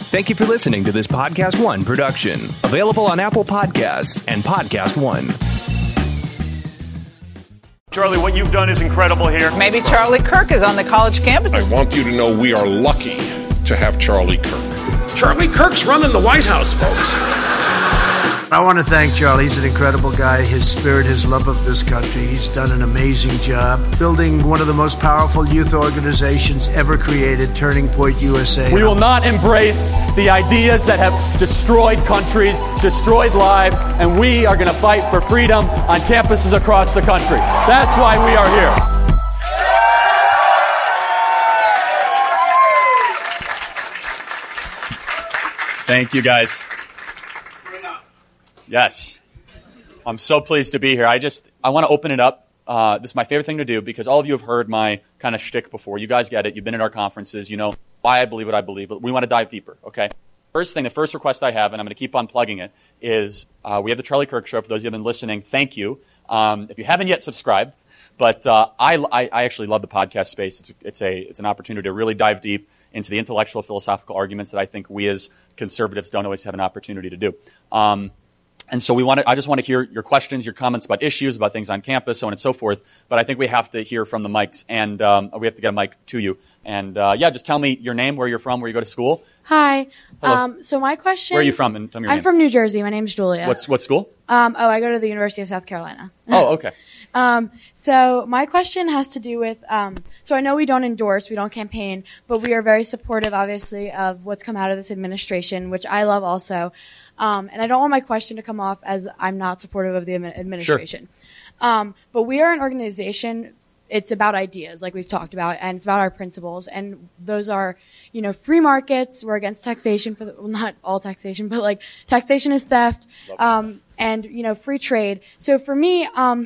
Thank you for listening to this Podcast One production, available on Apple Podcasts and Podcast One. Charlie, what you've done is incredible here. Maybe Charlie Kirk is on the college campus. I want you to know we are lucky to have Charlie Kirk. Charlie Kirk's running the White House, folks. I want to thank Charlie. He's an incredible guy. His spirit, his love of this country. He's done an amazing job building one of the most powerful youth organizations ever created, Turning Point USA. We will not embrace the ideas that have destroyed countries, destroyed lives, and we are going to fight for freedom on campuses across the country. That's why we are here. Thank you, guys. Yes. I'm so pleased to be here. I want to open it up. This is my favorite thing to do because all of you have heard my kind of shtick before. You guys get it. You've been at our conferences. You know why I believe what I believe. But we want to dive deeper, okay? The first request I have, and I'm going to keep on plugging it, is we have the Charlie Kirk Show. For those of you who have been listening, thank you. If you haven't yet subscribed, but I actually love the podcast space. It's an opportunity to really dive deep into the intellectual, philosophical arguments that I think we as conservatives don't always have an opportunity to do. And so I just want to hear your questions, your comments about issues, about things on campus, so on and so forth. But I think we have to hear from the mics, and we have to get a mic to you. And just tell me your name, where you're from, where you go to school. Hi. So my question. Where are you from? And tell me your name. I'm from New Jersey. My name's Julia. What school? I go to the University of South Carolina. Oh, okay. So my question has to do with, so I know we don't endorse, we don't campaign, but we are very supportive, obviously, of what's come out of this administration, which I love also. And I don't want my question to come off as I'm not supportive of the administration. Sure. But we are an organization, it's about ideas, like we've talked about, and it's about our principles. And those are, free markets. We're against taxation not all taxation, but like taxation is theft, and, free trade. So for me,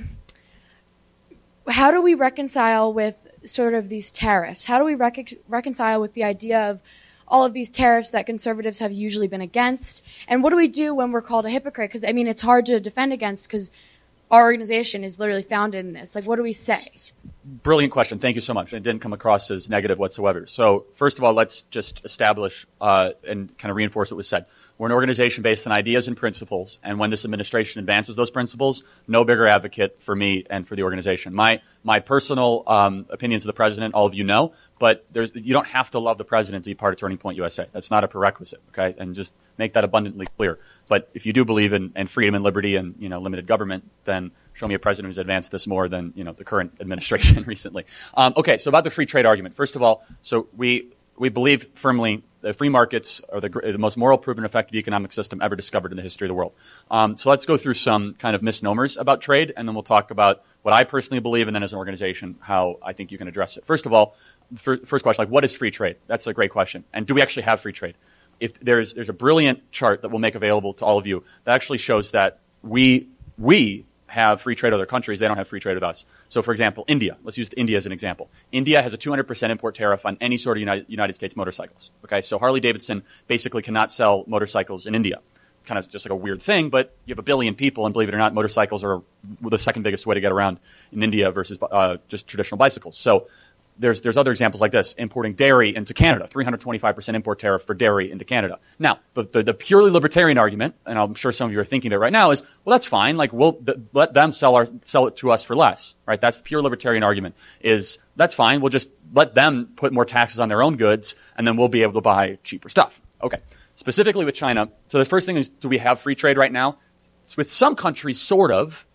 how do we reconcile with sort of these tariffs? How do we reconcile with the idea of all of these tariffs that conservatives have usually been against? And what do we do when we're called a hypocrite? Because, it's hard to defend against because our organization is literally founded in this. Like, what do we say? Brilliant question. Thank you so much. It didn't come across as negative whatsoever. So, first of all, let's just establish and kind of reinforce what was said. We're an organization based on ideas and principles, and when this administration advances those principles, no bigger advocate for me and for the organization. My personal opinions of the president, all of you know, but you don't have to love the president to be part of Turning Point USA. That's not a prerequisite, okay? And just make that abundantly clear. But if you do believe in freedom and liberty and limited government, then show me a president who's advanced this more than the current administration recently. Okay, so about the free trade argument. First of all, so we believe firmly that free markets are the most moral, proven, effective economic system ever discovered in the history of the world. So let's go through some kind of misnomers about trade, and then we'll talk about what I personally believe, and then as an organization, how I think you can address it. First of all, first question, what is free trade? That's a great question. And do we actually have free trade? If there's a brilliant chart that we'll make available to all of you that actually shows that we have free trade with other countries. They don't have free trade with us. So, for example, India. Let's use India as an example. India has a 200% import tariff on any sort of United States motorcycles. Okay, so Harley-Davidson basically cannot sell motorcycles in India. Kind of just like a weird thing, but you have 1 billion people, and believe it or not, motorcycles are the second biggest way to get around in India versus just traditional bicycles. So there's other examples like this. Importing dairy into Canada, 325% import tariff for dairy into Canada. Now, the purely libertarian argument, and I'm sure some of you are thinking of it right now, is, well, that's fine. Like, let them sell it to us for less, right? That's the pure libertarian argument. Is that's fine. We'll just let them put more taxes on their own goods, and then we'll be able to buy cheaper stuff. Okay. Specifically with China. So the first thing is, do we have free trade right now? It's with some countries, sort of.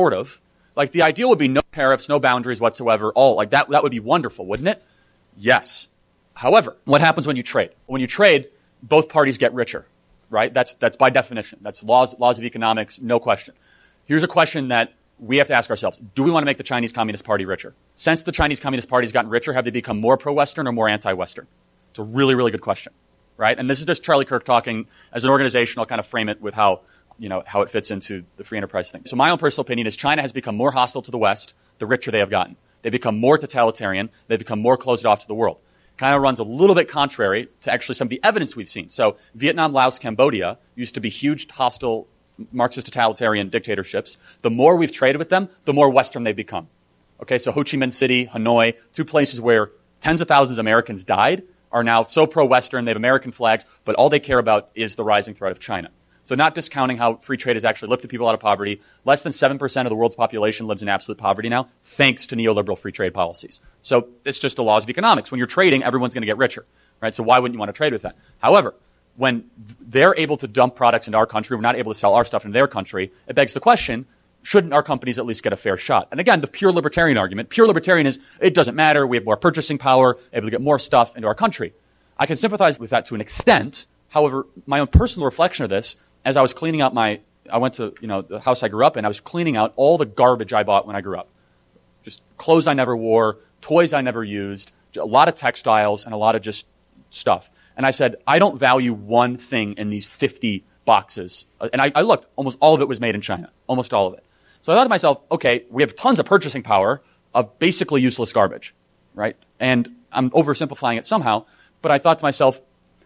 Like, the ideal would be no tariffs, no boundaries whatsoever. Like that would be wonderful, wouldn't it? Yes. However, what happens when you trade? When you trade, both parties get richer, right? That's by definition. That's laws of economics, no question. Here's a question that we have to ask ourselves. Do we want to make the Chinese Communist Party richer? Since the Chinese Communist Party has gotten richer, have they become more pro-Western or more anti-Western? It's a really, really good question, right? And this is just Charlie Kirk talking as an organization. I'll kind of frame it with how it fits into the free enterprise thing. So my own personal opinion is China has become more hostile to the West the richer they have gotten. They've become more totalitarian. They've become more closed off to the world. Kind of runs a little bit contrary to actually some of the evidence we've seen. So Vietnam, Laos, Cambodia used to be huge hostile Marxist totalitarian dictatorships. The more we've traded with them, the more Western they've become. Okay, so Ho Chi Minh City, Hanoi, 2 places where tens of thousands of Americans died, are now so pro-Western, they have American flags, but all they care about is the rising threat of China. So not discounting how free trade has actually lifted people out of poverty. Less than 7% of the world's population lives in absolute poverty now, thanks to neoliberal free trade policies. So it's just the laws of economics. When you're trading, everyone's going to get richer, right? So why wouldn't you want to trade with that? However, when they're able to dump products into our country, we're not able to sell our stuff into their country, it begs the question, shouldn't our companies at least get a fair shot? And again, the pure libertarian argument, pure libertarian is, it doesn't matter, we have more purchasing power, able to get more stuff into our country. I can sympathize with that to an extent. However, my own personal reflection of this, as I was cleaning out I went to, the house I grew up in, I was cleaning out all the garbage I bought when I grew up. Just clothes I never wore, toys I never used, a lot of textiles, and a lot of just stuff. And I said, I don't value one thing in these 50 boxes. And I looked, almost all of it was made in China. Almost all of it. So I thought to myself, okay, we have tons of purchasing power of basically useless garbage, right? And I'm oversimplifying it somehow, but I thought to myself,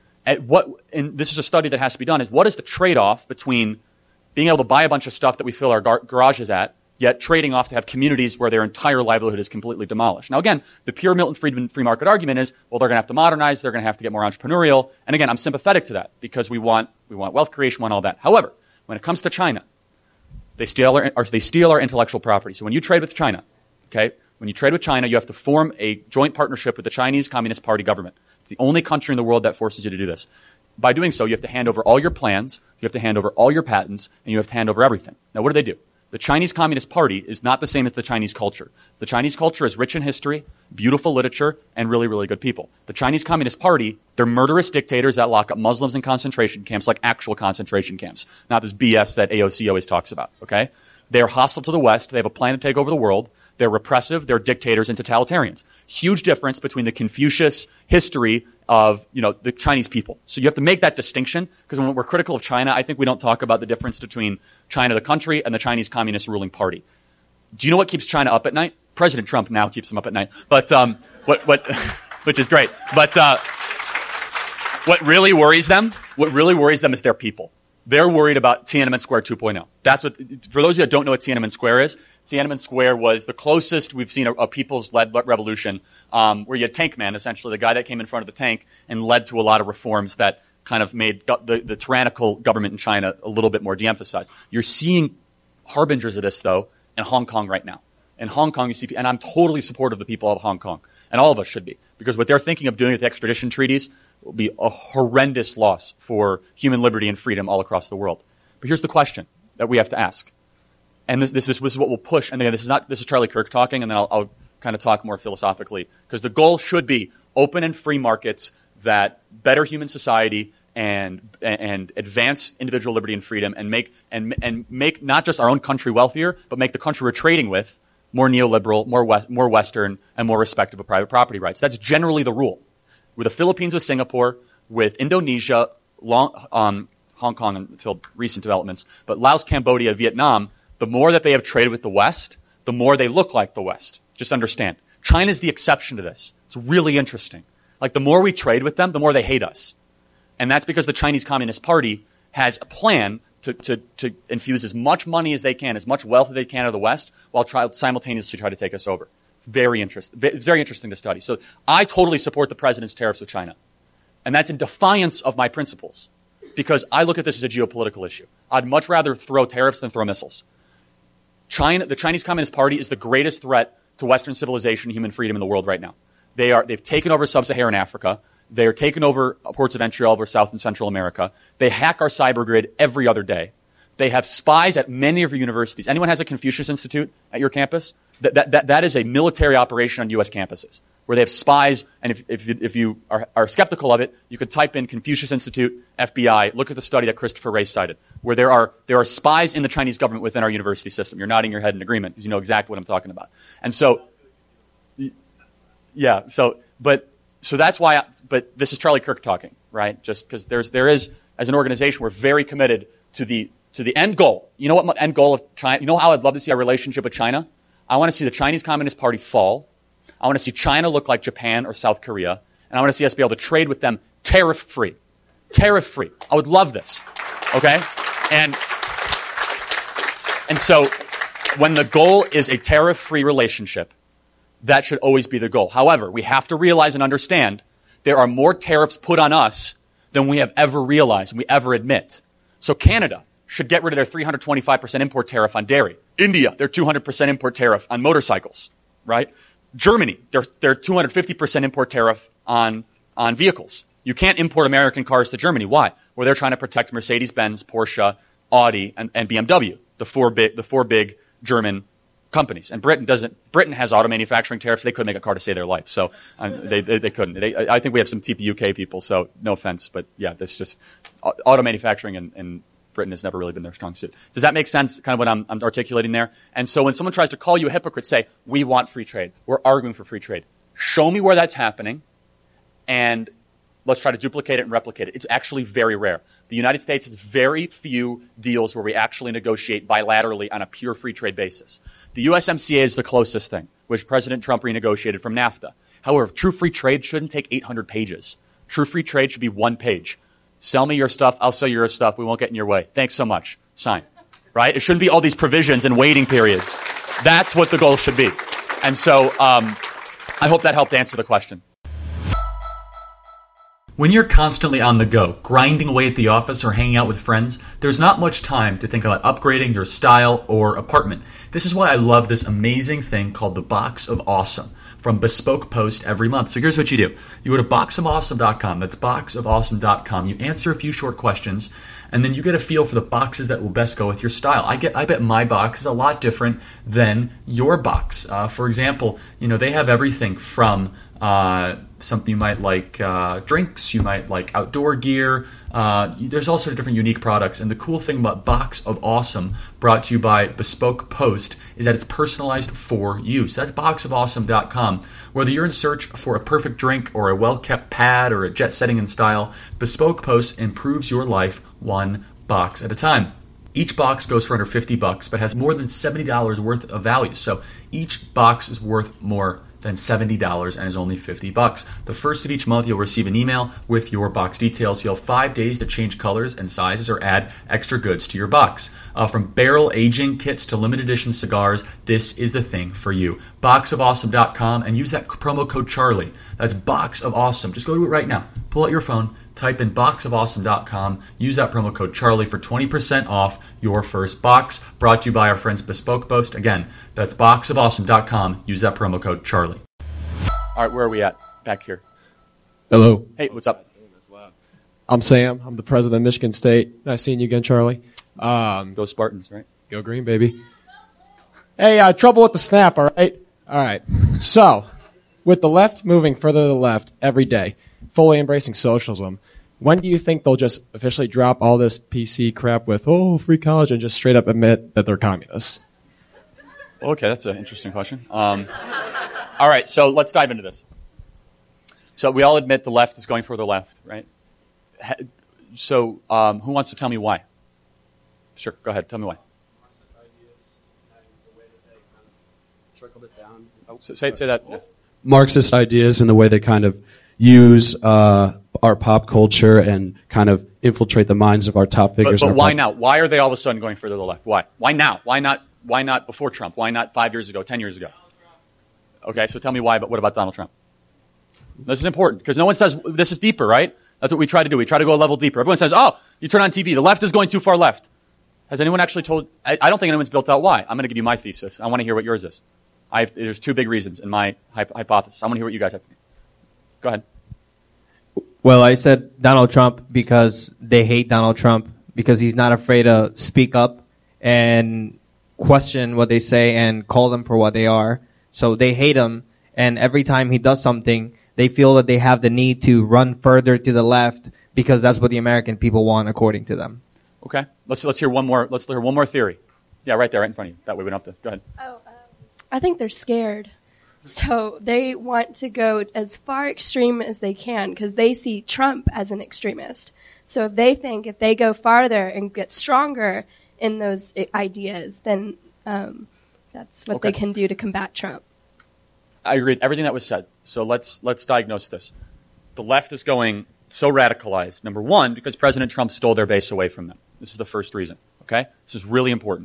and this is a study that has to be done, is what is the trade-off between being able to buy a bunch of stuff that we fill our garages at, yet trading off to have communities where their entire livelihood is completely demolished. Now again, the pure Milton Friedman free market argument is, well, they're going to have to modernize, they're going to have to get more entrepreneurial, and again, I'm sympathetic to that because we want wealth creation, we want all that. However, when it comes to China, they steal our intellectual property. So when you trade with China, okay, when you trade with China, you have to form a joint partnership with the Chinese Communist Party government. It's the only country in the world that forces you to do this. By doing so, you have to hand over all your plans, you have to hand over all your patents, and you have to hand over everything. Now, what do? The Chinese Communist Party is not the same as the Chinese culture. The Chinese culture is rich in history, beautiful literature, and really, really good people. The Chinese Communist Party, they're murderous dictators that lock up Muslims in concentration camps, like actual concentration camps, not this BS that AOC always talks about, okay? They're hostile to the West. They have a plan to take over the world. They're repressive. They're dictators and totalitarians. Huge difference between the Confucius history of, the Chinese people. So you have to make that distinction, because when we're critical of China, I think we don't talk about the difference between China, the country, and the Chinese Communist ruling party. Do you know what keeps China up at night? President Trump now keeps them up at night. But, which is great. But, what really worries them is their people. They're worried about Tiananmen Square 2.0. That's what, for those of you that don't know what Tiananmen Square is, Tiananmen Square was the closest we've seen a people's-led revolution, where you had Tank Man, essentially, the guy that came in front of the tank and led to a lot of reforms that kind of made the tyrannical government in China a little bit more de-emphasized. You're seeing harbingers of this, though, in Hong Kong right now. In Hong Kong, you see, and I'm totally supportive of the people of Hong Kong, and all of us should be, because what they're thinking of doing with the extradition treaties will be a horrendous loss for human liberty and freedom all across the world. But here's the question that we have to ask. And this is what we'll push. And again, this is Charlie Kirk talking, and then I'll kind of talk more philosophically. Because the goal should be open and free markets that better human society and advance individual liberty and freedom, and make not just our own country wealthier, but make the country we're trading with more neoliberal, more Western, and more respectful of private property rights. That's generally the rule. With the Philippines, with Singapore, with Indonesia, Hong Kong until recent developments, but Laos, Cambodia, Vietnam, the more that they have traded with the West, the more they look like the West. Just understand. China's the exception to this. It's really interesting. Like, the more we trade with them, the more they hate us. And that's because the Chinese Communist Party has a plan to infuse as much money as they can, as much wealth as they can out of the West, while simultaneously try to take us over. Very interesting. It's very interesting to study. So I totally support the president's tariffs with China. And that's in defiance of my principles, because I look at this as a geopolitical issue. I'd much rather throw tariffs than throw missiles. The Chinese Communist Party is the greatest threat to Western civilization and human freedom in the world right now. They've taken over sub-Saharan Africa. They're taking over ports of entry all over South and Central America. They hack our cyber grid every other day. They have spies at many of your universities. Anyone has a Confucius Institute at your campus? That is a military operation on U.S. campuses, where they have spies. And if you are skeptical of it, you could type in Confucius Institute, FBI, look at the study that Christopher Wray cited, where there are spies in the Chinese government within our university system. You're nodding your head in agreement because you know exactly what I'm talking about. And so, yeah, so that's why, but this is Charlie Kirk talking, right? Just because there is, as an organization, we're very committed to the end goal. You know what end goal of China, you know how I'd love to see our relationship with China? I want to see the Chinese Communist Party fall. I want to see China look like Japan or South Korea. And I want to see us be able to trade with them tariff-free. Tariff-free. I would love this. Okay? And so when the goal is a tariff-free relationship, that should always be the goal. However, we have to realize and understand there are more tariffs put on us than we have ever realized and we ever admit. So Canada should get rid of their 325% import tariff on dairy. India, their 200% import tariff on motorcycles, right? Germany, their 250% import tariff on vehicles. You can't import American cars to Germany. Why? Well, they're trying to protect Mercedes-Benz, Porsche, Audi, and BMW, the four big German companies. And Britain has auto manufacturing tariffs. They couldn't make a car to save their life. So they couldn't. I think we have some TPUK people, so no offense. But yeah, that's just auto manufacturing in Britain has never really been their strong suit. Does that make sense, kind of what I'm articulating there? And so when someone tries to call you a hypocrite, say, we want free trade. We're arguing for free trade. Show me where that's happening, and let's try to duplicate it and replicate it. It's actually very rare. The United States has very few deals where we actually negotiate bilaterally on a pure free trade basis. The USMCA is the closest thing, which President Trump renegotiated from NAFTA. However, true free trade shouldn't take 800 pages. True free trade should be one page. Sell me your stuff, I'll sell you your stuff, we won't get in your way. Thanks so much. Sign. Right? It shouldn't be all these provisions and waiting periods. That's what the goal should be. And so I hope that helped answer the question. When you're constantly on the go, grinding away at the office or hanging out with friends, there's not much time to think about upgrading your style or apartment. This is why I love this amazing thing called the Box of Awesome from Bespoke Post every month. So here's what you do. You go to boxofawesome.com. That's boxofawesome.com. You answer a few short questions, and then you get a feel for the boxes that will best go with your style. I bet my box is a lot different than your box. For example, they have everything from something you might like drinks, you might like outdoor gear. There's all sorts of different unique products. And the cool thing about Box of Awesome, brought to you by Bespoke Post, is that it's personalized for you. So that's boxofawesome.com. Whether you're in search for a perfect drink or a well-kept pad or a jet setting in style, Bespoke Post improves your life one box at a time. Each box goes for under $50, but has more than $70 worth of value. So each box is worth more than $70 and is only $50. The first of each month, you'll receive an email with your box details. You'll have 5 days to change colors and sizes or add extra goods to your box. From barrel aging kits to limited edition cigars, this is the thing for you. Boxofawesome.com and use that promo code Charlie. That's Box of Awesome. Just go to it right now. Pull out your phone, type in boxofawesome.com, use that promo code Charlie for 20% off your first box. Brought to you by our friends Bespoke Post. Again, that's boxofawesome.com. Use that promo code Charlie. All right, where are we at? Back here. Hello. Hey, what's up? I'm Sam. I'm the president of Michigan State. Nice seeing you again, Charlie. Go Spartans, right? Go Green, baby. Hey, trouble with the snap, all right? All right. So, with the left moving further to the left every day, fully embracing socialism, when do you think they'll just officially drop all this PC crap with, free college, and just straight up admit that they're communists? Okay, that's an interesting question. All right, so let's dive into this. So we all admit the left is going further left, right? So who wants to tell me why? Sure, go ahead. Tell me why. Marxist ideas and the way that they kind of trickled it down. Oh, say that. Yeah. Marxist ideas and the way they kind of use our pop culture and kind of infiltrate the minds of our top figures. But why now? Why are they all of a sudden going further to the left? Why? Why now? Why not before Trump? Why not 5 years ago, 10 years ago? Okay, so tell me why, but what about Donald Trump? This is important because no one says this is deeper, right? That's what we try to do. We try to go a level deeper. Everyone says, you turn on TV, the left is going too far left. Has anyone actually told? I don't think anyone's built out why. I'm going to give you my thesis. I want to hear what yours is. There's two big reasons in my hypothesis. I want to hear what you guys have. Go ahead. Well, I said Donald Trump because they hate Donald Trump because he's not afraid to speak up and question what they say and call them for what they are. So they hate him, and every time he does something, they feel that they have the need to run further to the left because that's what the American people want, according to them. Okay, let's hear one more. Let's hear one more theory. Yeah, right there, right in front of you. That way we don't have to. Go ahead. I think they're scared, so they want to go as far extreme as they can because they see Trump as an extremist. So if they think if they go farther and get stronger in those ideas, then that's what they can do to combat Trump. I agree with everything that was said. So let's diagnose this. The left is going so radicalized, number one, because President Trump stole their base away from them. This is the first reason, okay? This is really important.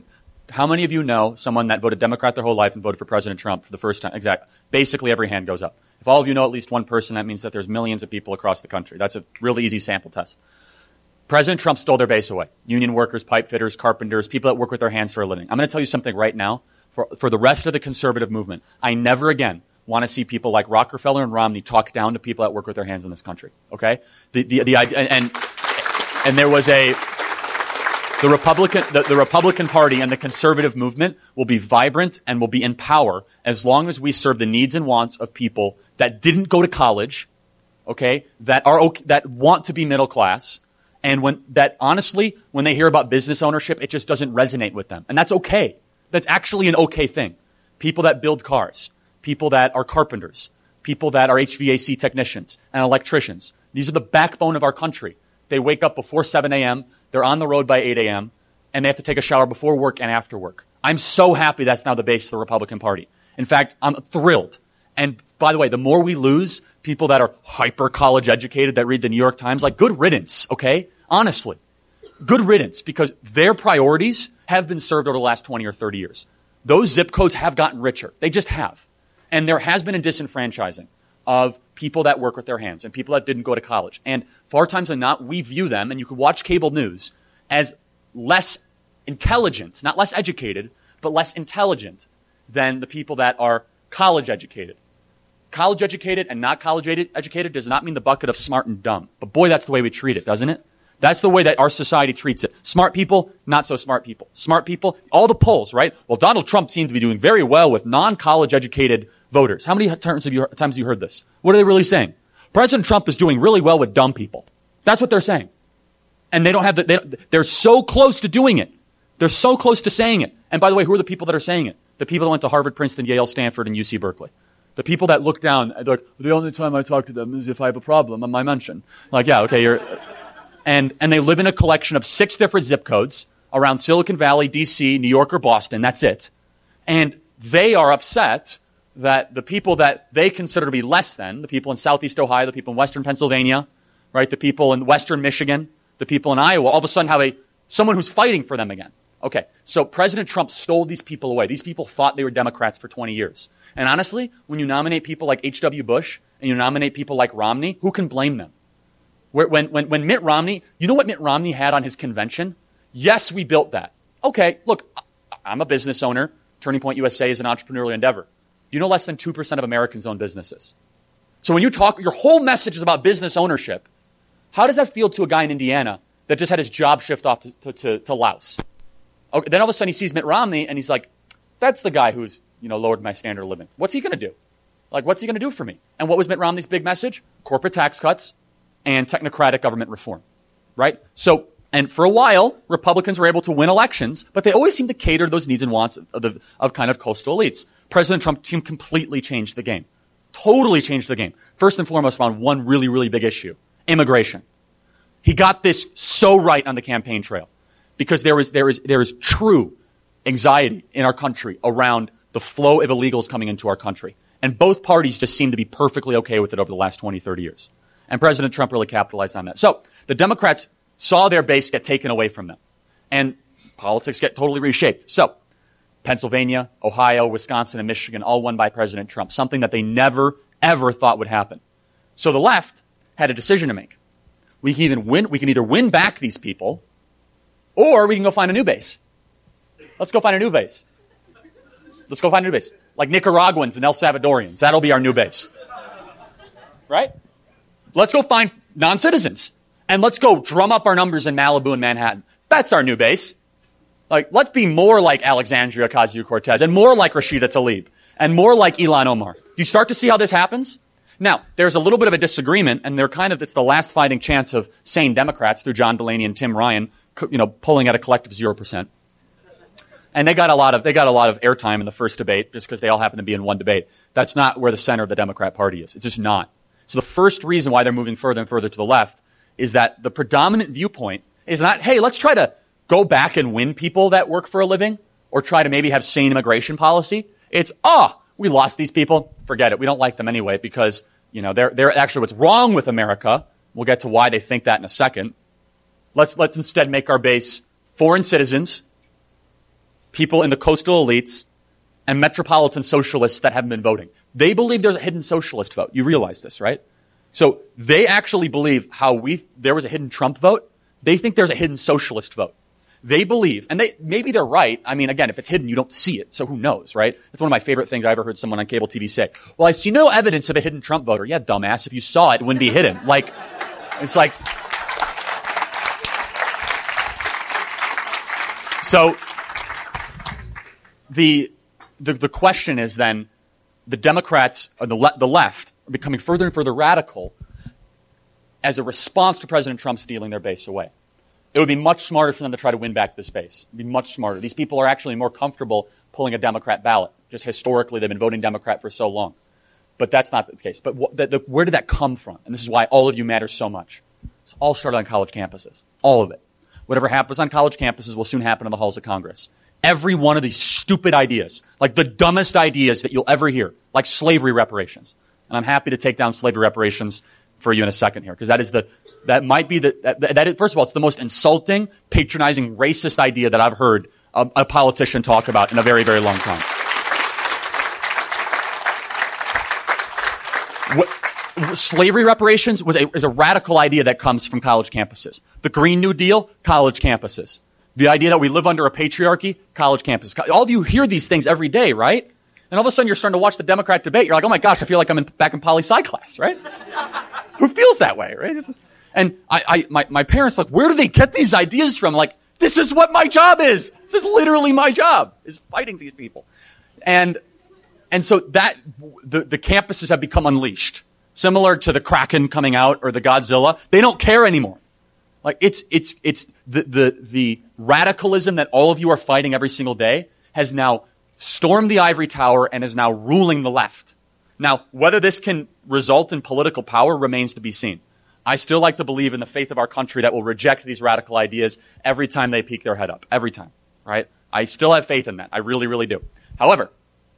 How many of you know someone that voted Democrat their whole life and voted for President Trump for the first time? Exactly. Basically, every hand goes up. If all of you know at least one person, that means that there's millions of people across the country. That's a really easy sample test. President Trump stole their base away. Union workers, pipe fitters, carpenters, people that work with their hands for a living. I'm going to tell you something right now. For the rest of the conservative movement, I never again want to see people like Rockefeller and Romney talk down to people that work with their hands in this country. Okay? And there was the Republican Party and the conservative movement will be vibrant and will be in power as long as we serve the needs and wants of people that didn't go to college, okay, that want to be middle class, and honestly, when they hear about business ownership, it just doesn't resonate with them. And that's okay. That's actually an okay thing. People that build cars, people that are carpenters, people that are HVAC technicians and electricians. These are the backbone of our country. They wake up before 7 a.m., they're on the road by 8 a.m., and they have to take a shower before work and after work. I'm so happy that's now the base of the Republican Party. In fact, I'm thrilled. And by the way, the more we lose people that are hyper college educated that read the New York Times, like good riddance, okay? Honestly. Good riddance, because their priorities have been served over the last 20 or 30 years. Those zip codes have gotten richer. They just have. And there has been a disenfranchising of people that work with their hands and people that didn't go to college. And far times than not, we view them, and you can watch cable news, as less intelligent, not less educated, but less intelligent than the people that are college educated. College educated and not college educated does not mean the bucket of smart and dumb. But boy, that's the way we treat it, doesn't it? That's the way that our society treats it. Smart people, not so smart people. Smart people, all the polls, right? Well, Donald Trump seems to be doing very well with non-college educated voters. How many times have you heard this? What are they really saying? President Trump is doing really well with dumb people. That's what they're saying. And they don't have they're so close to doing it. They're so close to saying it. And by the way, who are the people that are saying it? The people that went to Harvard, Princeton, Yale, Stanford, and UC Berkeley. The people that look down, they're like, the only time I talk to them is if I have a problem on my mention. Like, yeah, okay, and they live in a collection of 6 different zip codes around Silicon Valley, DC, New York, or Boston. That's it. And they are upset that the people that they consider to be less than, the people in Southeast Ohio, the people in Western Pennsylvania, right, the people in Western Michigan, the people in Iowa, all of a sudden have someone who's fighting for them again. Okay, so President Trump stole these people away. These people thought they were Democrats for 20 years. And honestly, when you nominate people like H.W. Bush and you nominate people like Romney, who can blame them? When Mitt Romney, you know what Mitt Romney had on his convention? Yes, we built that. Okay, look, I'm a business owner. Turning Point USA is an entrepreneurial endeavor. You know less than 2% of Americans own businesses. So when you talk, your whole message is about business ownership. How does that feel to a guy in Indiana that just had his job shift off to Laos? Okay, then all of a sudden he sees Mitt Romney and he's like, that's the guy who's, lowered my standard of living. What's he going to do? Like, what's he going to do for me? And what was Mitt Romney's big message? Corporate tax cuts and technocratic government reform, right? So, and for a while, Republicans were able to win elections, but they always seemed to cater to those needs and wants of kind of coastal elites. President Trump completely changed the game. Totally changed the game. First and foremost on one really, really big issue, immigration. He got this so right on the campaign trail because there is true anxiety in our country around the flow of illegals coming into our country. And both parties just seem to be perfectly okay with it over the last 20, 30 years. And President Trump really capitalized on that. So the Democrats saw their base get taken away from them. And politics get totally reshaped. So Pennsylvania, Ohio, Wisconsin, and Michigan all won by President Trump, something that they never, ever thought would happen. So the left had a decision to make. We can either win back these people, or we can go find a new base. Let's go find a new base. Let's go find a new base. Like Nicaraguans and El Salvadorians. That'll be our new base. Right? Let's go find non-citizens. And let's go drum up our numbers in Malibu and Manhattan. That's our new base. Like, let's be more like Alexandria Ocasio-Cortez and more like Rashida Tlaib and more like Ilhan Omar. Do you start to see how this happens? Now, there's a little bit of a disagreement, and it's the last fighting chance of sane Democrats through John Delaney and Tim Ryan, pulling at a collective 0%. And they got a lot of airtime in the first debate just because they all happen to be in one debate. That's not where the center of the Democrat Party is. It's just not. So the first reason why they're moving further and further to the left is that the predominant viewpoint is not, hey, let's try to go back and win people that work for a living or try to maybe have sane immigration policy. It's, we lost these people. Forget it. We don't like them anyway because, they're actually what's wrong with America. We'll get to why they think that in a second. Let's instead make our base foreign citizens, people in the coastal elites and metropolitan socialists that haven't been voting. They believe there's a hidden socialist vote. You realize this, right? So they actually believe there was a hidden Trump vote. They think there's a hidden socialist vote. They believe, and maybe they're right. I mean, again, if it's hidden, you don't see it. So who knows, right? That's one of my favorite things I ever heard someone on cable TV say. Well, I see no evidence of a hidden Trump voter. Yeah, dumbass. If you saw it, it wouldn't be hidden. Like, it's like, so the question is then, the Democrats, or the left, are becoming further and further radical as a response to President Trump stealing their base away. It would be much smarter for them to try to win back this base. It would be much smarter. These people are actually more comfortable pulling a Democrat ballot. Just historically, they've been voting Democrat for so long. But that's not the case. But where did that come from? And this is why all of you matter so much. It's all started on college campuses. All of it. Whatever happens on college campuses will soon happen in the halls of Congress. Every one of these stupid ideas, like the dumbest ideas that you'll ever hear, like slavery reparations. And I'm happy to take down slavery reparations for you in a second here, because first of all, it's the most insulting, patronizing, racist idea that I've heard a politician talk about in a very, very long time. Slavery reparations is a radical idea that comes from college campuses. The Green New Deal, college campuses. The idea that we live under a patriarchy, college campuses. All of you hear these things every day, right? And all of a sudden you're starting to watch the Democrat debate. You're like, oh my gosh, I feel like I'm back in poli-sci class, right? Who feels that way, right? And my parents, like, where do they get these ideas from? Like, this is what my job is. This is literally my job, is fighting these people. And so the campuses have become unleashed. Similar to the Kraken coming out or the Godzilla. They don't care anymore. Like, it's the radicalism that all of you are fighting every single day has now stormed the ivory tower and is now ruling the left. Now, whether this can result in political power remains to be seen. I still like to believe in the faith of our country that will reject these radical ideas every time they peek their head up. Every time, right? I still have faith in that. I really, really do. However,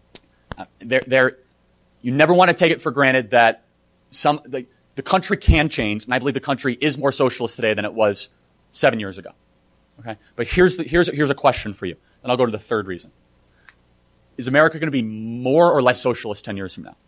you never want to take it for granted that the country can change, and I believe the country is more socialist today than it was 7 years ago. Okay? But here's a question for you, and I'll go to the third reason. Is America going to be more or less socialist 10 years from now?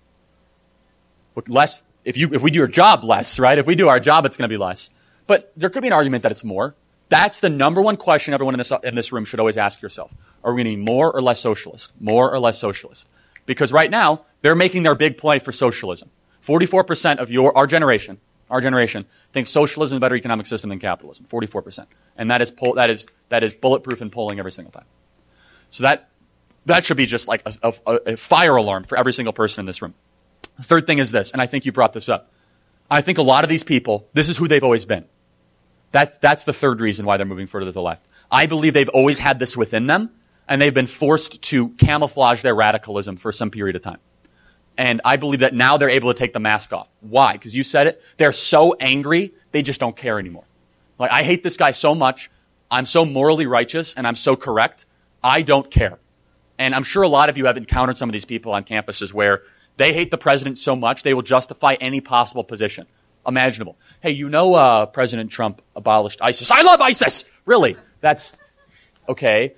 Less, if we do our job, less, right? If we do our job, it's going to be less. But there could be an argument that it's more. That's the number one question everyone in this room should always ask yourself. Are we going to be more or less socialist? More or less socialist? Because right now, they're making their big play for socialism. 44% of our generation thinks socialism is a better economic system than capitalism. 44%. And that is bulletproof in polling every single time. So that should be just like a fire alarm for every single person in this room. The third thing is this, and I think you brought this up. I think a lot of these people, this is who they've always been. That's the third reason why they're moving further to the left. I believe they've always had this within them, and they've been forced to camouflage their radicalism for some period of time. And I believe that now they're able to take the mask off. Why? Because you said it. They're so angry, they just don't care anymore. Like, I hate this guy so much. I'm so morally righteous, and I'm so correct. I don't care. And I'm sure a lot of you have encountered some of these people on campuses where they hate the president so much they will justify any possible position imaginable. Hey, President Trump abolished ISIS. I love ISIS! Really? That's okay.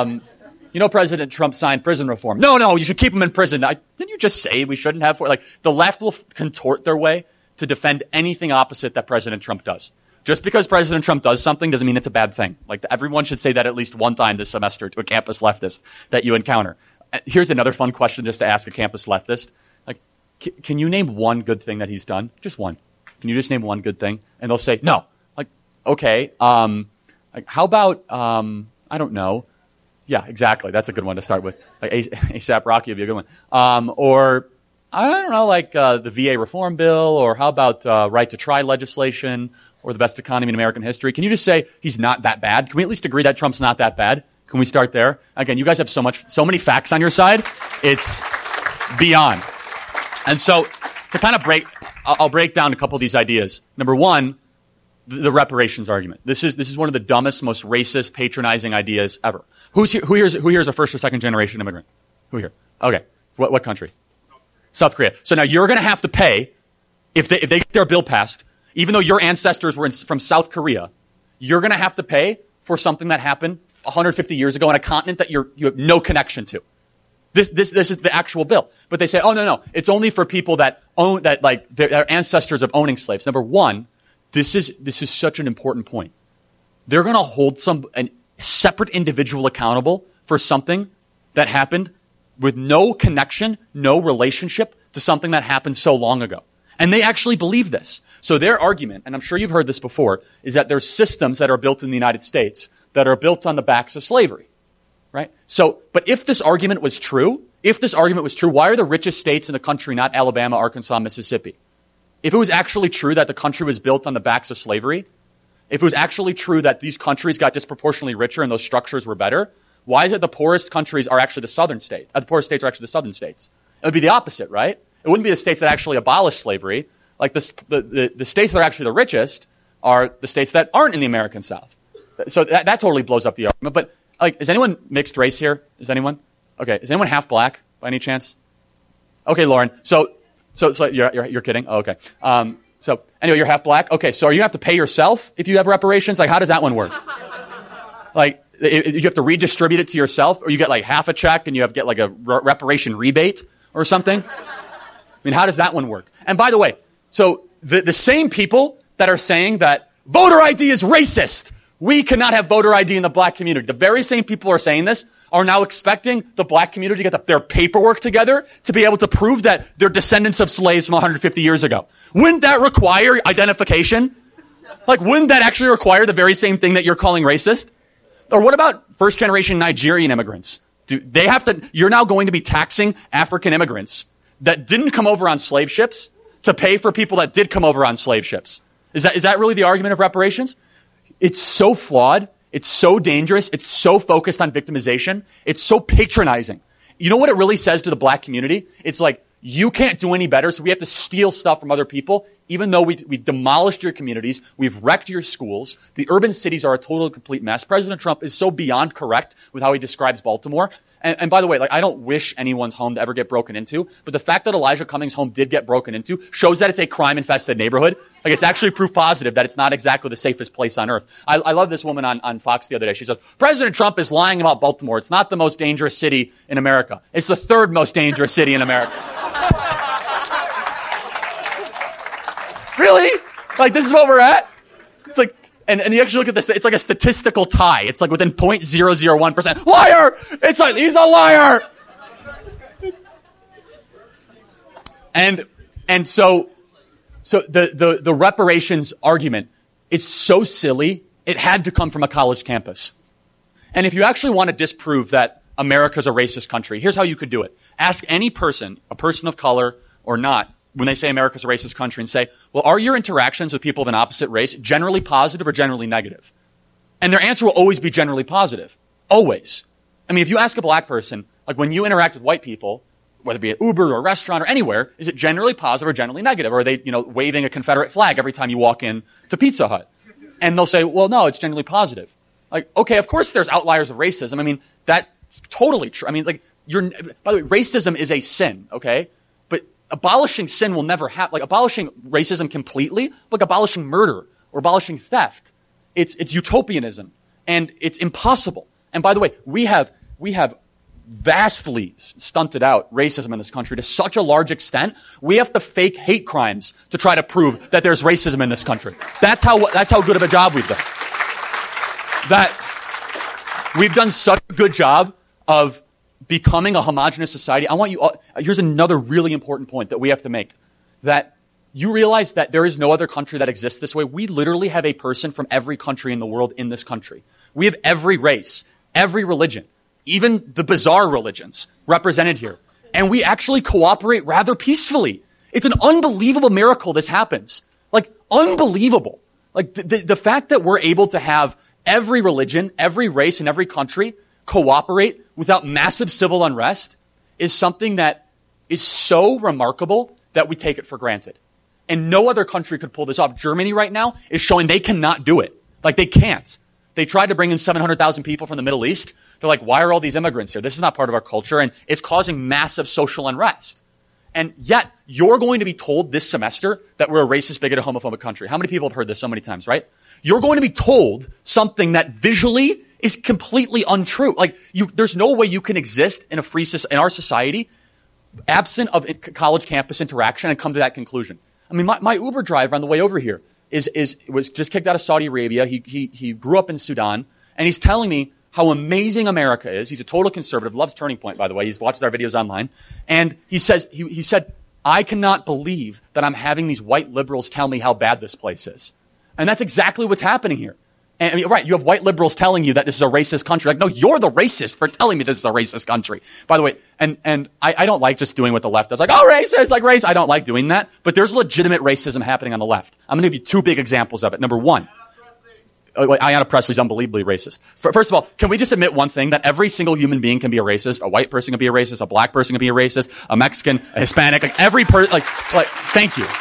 President Trump signed prison reform. No, you should keep him in prison. Didn't you just say we shouldn't have? Like, the left will contort their way to defend anything opposite that President Trump does. Just because President Trump does something doesn't mean it's a bad thing. Like, everyone should say that at least one time this semester to a campus leftist that you encounter. Here's another fun question just to ask a campus leftist. Like, can you name one good thing that he's done? Just one. Can you just name one good thing? And they'll say, no. Like, okay. Like, how about, I don't know. Yeah, exactly. That's a good one to start with. Like, ASAP Rocky would be a good one. Or, I don't know, like the VA reform bill, or how about right to try legislation, or the best economy in American history. Can you just say he's not that bad? Can we at least agree that Trump's not that bad? Can we start there? Again, you guys have so many facts on your side. It's beyond. And so to kind of I'll break down a couple of these ideas. Number one, the reparations argument. This is one of the dumbest, most racist, patronizing ideas ever. Who here is a first or second generation immigrant? Who here? Okay. What country? South Korea. So now you're going to have to pay, if they get their bill passed, even though your ancestors were from South Korea, you're going to have to pay for something that happened 150 years ago on a continent that you have no connection to. This is the actual bill. But they say, oh, no, it's only for people that own, that like, they're ancestors of owning slaves. Number one, this is such an important point. They're going to hold a separate individual accountable for something that happened with no connection, no relationship to something that happened so long ago. And they actually believe this. So their argument, and I'm sure you've heard this before, is that there's systems that are built in the United States that are built on the backs of slavery. Right? So, but if this argument was true, why are the richest states in the country not Alabama, Arkansas, Mississippi? If it was actually true that the country was built on the backs of slavery, if it was actually true that these countries got disproportionately richer and those structures were better, why is it the poorest countries are actually the southern states? The poorest states are actually the southern states. It would be the opposite, right? It wouldn't be the states that actually abolished slavery. Like the states that are actually the richest are the states that aren't in the American South. So that totally blows up the argument. But like, is anyone mixed race here? Is anyone? Okay. Is anyone half black by any chance? Okay, Lauren. So you're kidding? Oh, okay. So anyway, you're half black. Okay. So are you have to pay yourself if you have reparations? Like, how does that one work? Like, you have to redistribute it to yourself, or you get like half a check and you have to get like a reparation rebate or something? I mean, how does that one work? And by the way, so the same people that are saying that voter ID is racist, we cannot have voter ID in the black community, the very same people who are saying this are now expecting the black community to get their paperwork together to be able to prove that they're descendants of slaves from 150 years ago. Wouldn't that require identification? Like, wouldn't that actually require the very same thing that you're calling racist? Or what about first-generation Nigerian immigrants? You're now going to be taxing African immigrants that didn't come over on slave ships to pay for people that did come over on slave ships. Is that really the argument of reparations? It's so flawed. It's so dangerous. It's so focused on victimization. It's so patronizing. You know what it really says to the black community? It's like, you can't do any better, so we have to steal stuff from other people, even though we demolished your communities, we've wrecked your schools, the urban cities are a total complete mess. President Trump is so beyond correct with how he describes Baltimore. And by the way, like, I don't wish anyone's home to ever get broken into, but the fact that Elijah Cummings' home did get broken into shows that it's a crime-infested neighborhood. Like, it's actually proof positive that it's not exactly the safest place on earth. I love this woman on Fox the other day. She says, President Trump is lying about Baltimore. It's not the most dangerous city in America. It's the third most dangerous city in America. Really? Like, this is what we're at? It's like, and you actually look at this, it's like a statistical tie. It's like within 0.001%. Liar! It's like, he's a liar! And so the reparations argument is so silly, it had to come from a college campus. And if you actually want to disprove that America's a racist country, here's how you could do it. Ask any person, a person of color or not, when they say America's a racist country, and say, well, are your interactions with people of an opposite race generally positive or generally negative? And their answer will always be generally positive. Always. I mean, if you ask a black person, like, when you interact with white people, whether it be at Uber or a restaurant or anywhere, is it generally positive or generally negative? Or are they, waving a Confederate flag every time you walk in to Pizza Hut? And they'll say, well, no, it's generally positive. Like, okay, of course there's outliers of racism. I mean, that's totally true. I mean, like, by the way, racism is a sin, okay? But abolishing sin will never happen. Like, abolishing racism completely, like abolishing murder or abolishing theft, it's utopianism, and it's impossible. And by the way, we have vastly stunted out racism in this country to such a large extent, we have to fake hate crimes to try to prove that there's racism in this country. That's how good of a job we've done. That we've done such a good job of becoming a homogenous society. I want you all, here's another really important point that we have to make, that you realize that there is no other country that exists this way. We literally have a person from every country in the world in this country. We have every race, every religion, even the bizarre religions represented here. And we actually cooperate rather peacefully. It's an unbelievable miracle this happens. Like, unbelievable. Like, the fact that we're able to have every religion, every race, and every country cooperate without massive civil unrest is something that is so remarkable that we take it for granted. And no other country could pull this off. Germany right now is showing they cannot do it. Like, they can't. They tried to bring in 700,000 people from the Middle East. They're like, why are all these immigrants here? This is not part of our culture, and it's causing massive social unrest. And yet, you're going to be told this semester that we're a racist, bigoted, homophobic country. How many people have heard this so many times, right? You're going to be told something that visually is completely untrue. Like, there's no way you can exist in in our society absent of college campus interaction and come to that conclusion. I mean, my Uber driver on the way over here was just kicked out of Saudi Arabia. He grew up in Sudan, and he's telling me how amazing America is. He's a total conservative, loves Turning Point, by the way. He watches our videos online. And he said, I cannot believe that I'm having these white liberals tell me how bad this place is. And that's exactly what's happening here. And I mean, right, you have white liberals telling you that this is a racist country. Like, no, you're the racist for telling me this is a racist country. By the way, and I don't like just doing what the left does. Like, oh, racist, like race. I don't like doing that. But there's legitimate racism happening on the left. I'm going to give you two big examples of it. Number one, Ayanna Pressley's unbelievably racist. First of all, can we just admit one thing? That every single human being can be a racist. A white person can be a racist. A black person can be a racist. A Mexican, a Hispanic, like every person, like, thank you.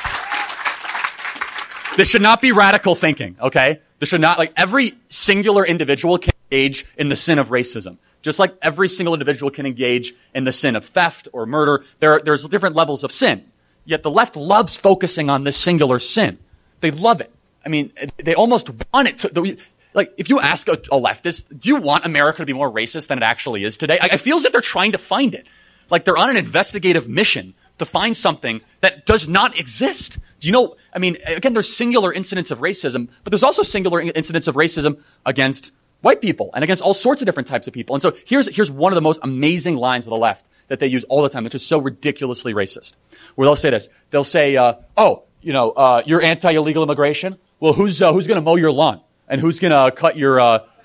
This should not be radical thinking, okay? This should not, like, every singular individual can engage in the sin of racism. Just like every single individual can engage in the sin of theft or murder. There's different levels of sin. Yet the left loves focusing on this singular sin. They love it. I mean, they almost want it to, like, if you ask a leftist, do you want America to be more racist than it actually is today? I feel as if they're trying to find it. Like, they're on an investigative mission to find something that does not exist. Do you know, I mean, again, there's singular incidents of racism, but there's also singular incidents of racism against white people and against all sorts of different types of people. And so here's one of the most amazing lines of the left that they use all the time, which is so ridiculously racist, where they'll say this. They'll say, you're anti-illegal immigration? Well, who's going to mow your lawn? And who's going to cut your,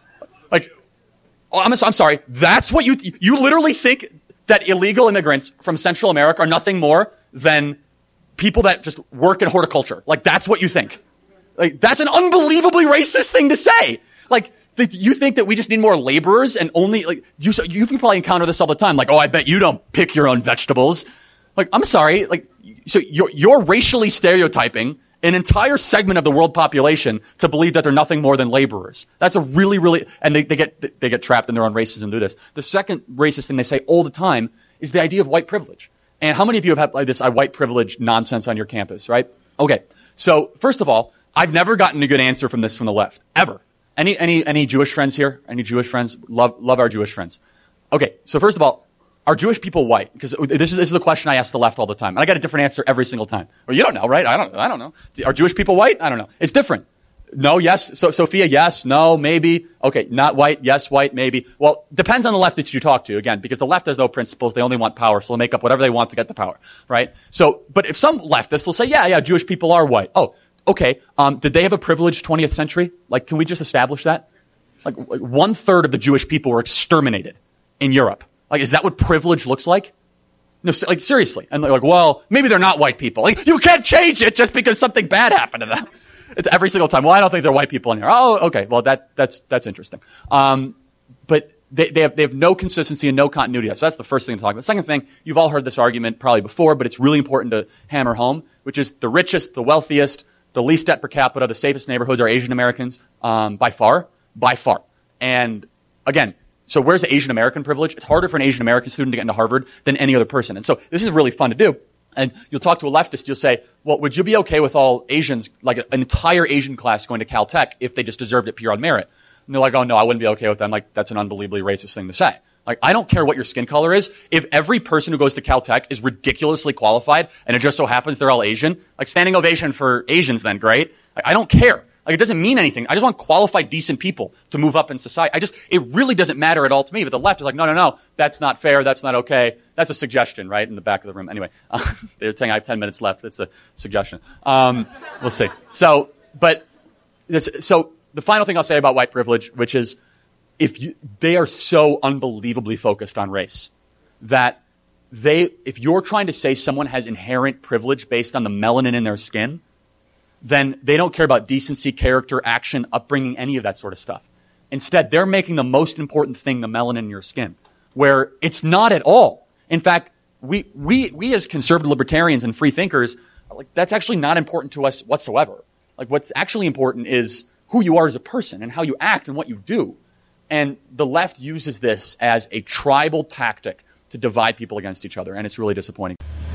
I'm sorry. That's what you literally think that illegal immigrants from Central America are nothing more than people that just work in horticulture. Like, that's what you think. Like, that's an unbelievably racist thing to say. Like, you think that we just need more laborers and only, like, you probably encounter this all the time. Like, oh, I bet you don't pick your own vegetables. Like, I'm sorry. Like, so you're racially stereotyping an entire segment of the world population to believe that they're nothing more than laborers. That's a really, really, and they get trapped in their own racism do this. The second racist thing they say all the time is the idea of white privilege. And how many of you have had like this white privilege nonsense on your campus, right? Okay. So first of all, I've never gotten a good answer from the left, ever. Any Jewish friends here? Any Jewish friends? Love our Jewish friends. Okay. So first of all, are Jewish people white? Because this is the question I ask the left all the time. And I get a different answer every single time. Well, you don't know, right? I don't know. Are Jewish people white? I don't know. It's different. No, yes. So Sophia, yes, no, maybe. Okay, not white, yes, white, maybe. Well, depends on the left that you talk to, again, because the left has no principles. They only want power, so they'll make up whatever they want to get to power, right? So, but if some leftists will say, yeah, Jewish people are white. Oh, okay. Did they have a privileged 20th century? Like, can we just establish that? Like 1/3 of the Jewish people were exterminated in Europe. Like, is that what privilege looks like? No, like, seriously. And they're like, well, maybe they're not white people. Like, you can't change it just because something bad happened to them. It's every single time. Well, I don't think they're white people in here. Oh, okay. Well, that's interesting. But they have no consistency and no continuity. So that's the first thing to talk about. The second thing, you've all heard this argument probably before, but it's really important to hammer home, which is the richest, the wealthiest, the least debt per capita, the safest neighborhoods are Asian Americans, by far. And again, so where's the Asian American privilege? It's harder for an Asian American student to get into Harvard than any other person. And so this is really fun to do. And you'll talk to a leftist, you'll say, well, would you be okay with all Asians, like an entire Asian class going to Caltech if they just deserved it pure on merit? And they're like, oh no, I wouldn't be okay with that. I'm like, that's an unbelievably racist thing to say. Like, I don't care what your skin color is. If every person who goes to Caltech is ridiculously qualified and it just so happens they're all Asian, like standing ovation for Asians then, great. Like, I don't care. Like, it doesn't mean anything. I just want qualified, decent people to move up in society. It really doesn't matter at all to me. But the left is like, no, that's not fair. That's not okay. That's a suggestion, right? In the back of the room. Anyway, they're saying I have 10 minutes left. It's a suggestion. We'll see. So the final thing I'll say about white privilege, which is they are so unbelievably focused on race that if you're trying to say someone has inherent privilege based on the melanin in their skin, then they don't care about decency, character, action, upbringing, any of that sort of stuff. Instead, they're making the most important thing the melanin in your skin, where it's not at all. In fact, we as conservative libertarians and free thinkers, like, that's actually not important to us whatsoever. Like, what's actually important is who you are as a person and how you act and what you do. And the left uses this as a tribal tactic to divide people against each other, and it's really disappointing.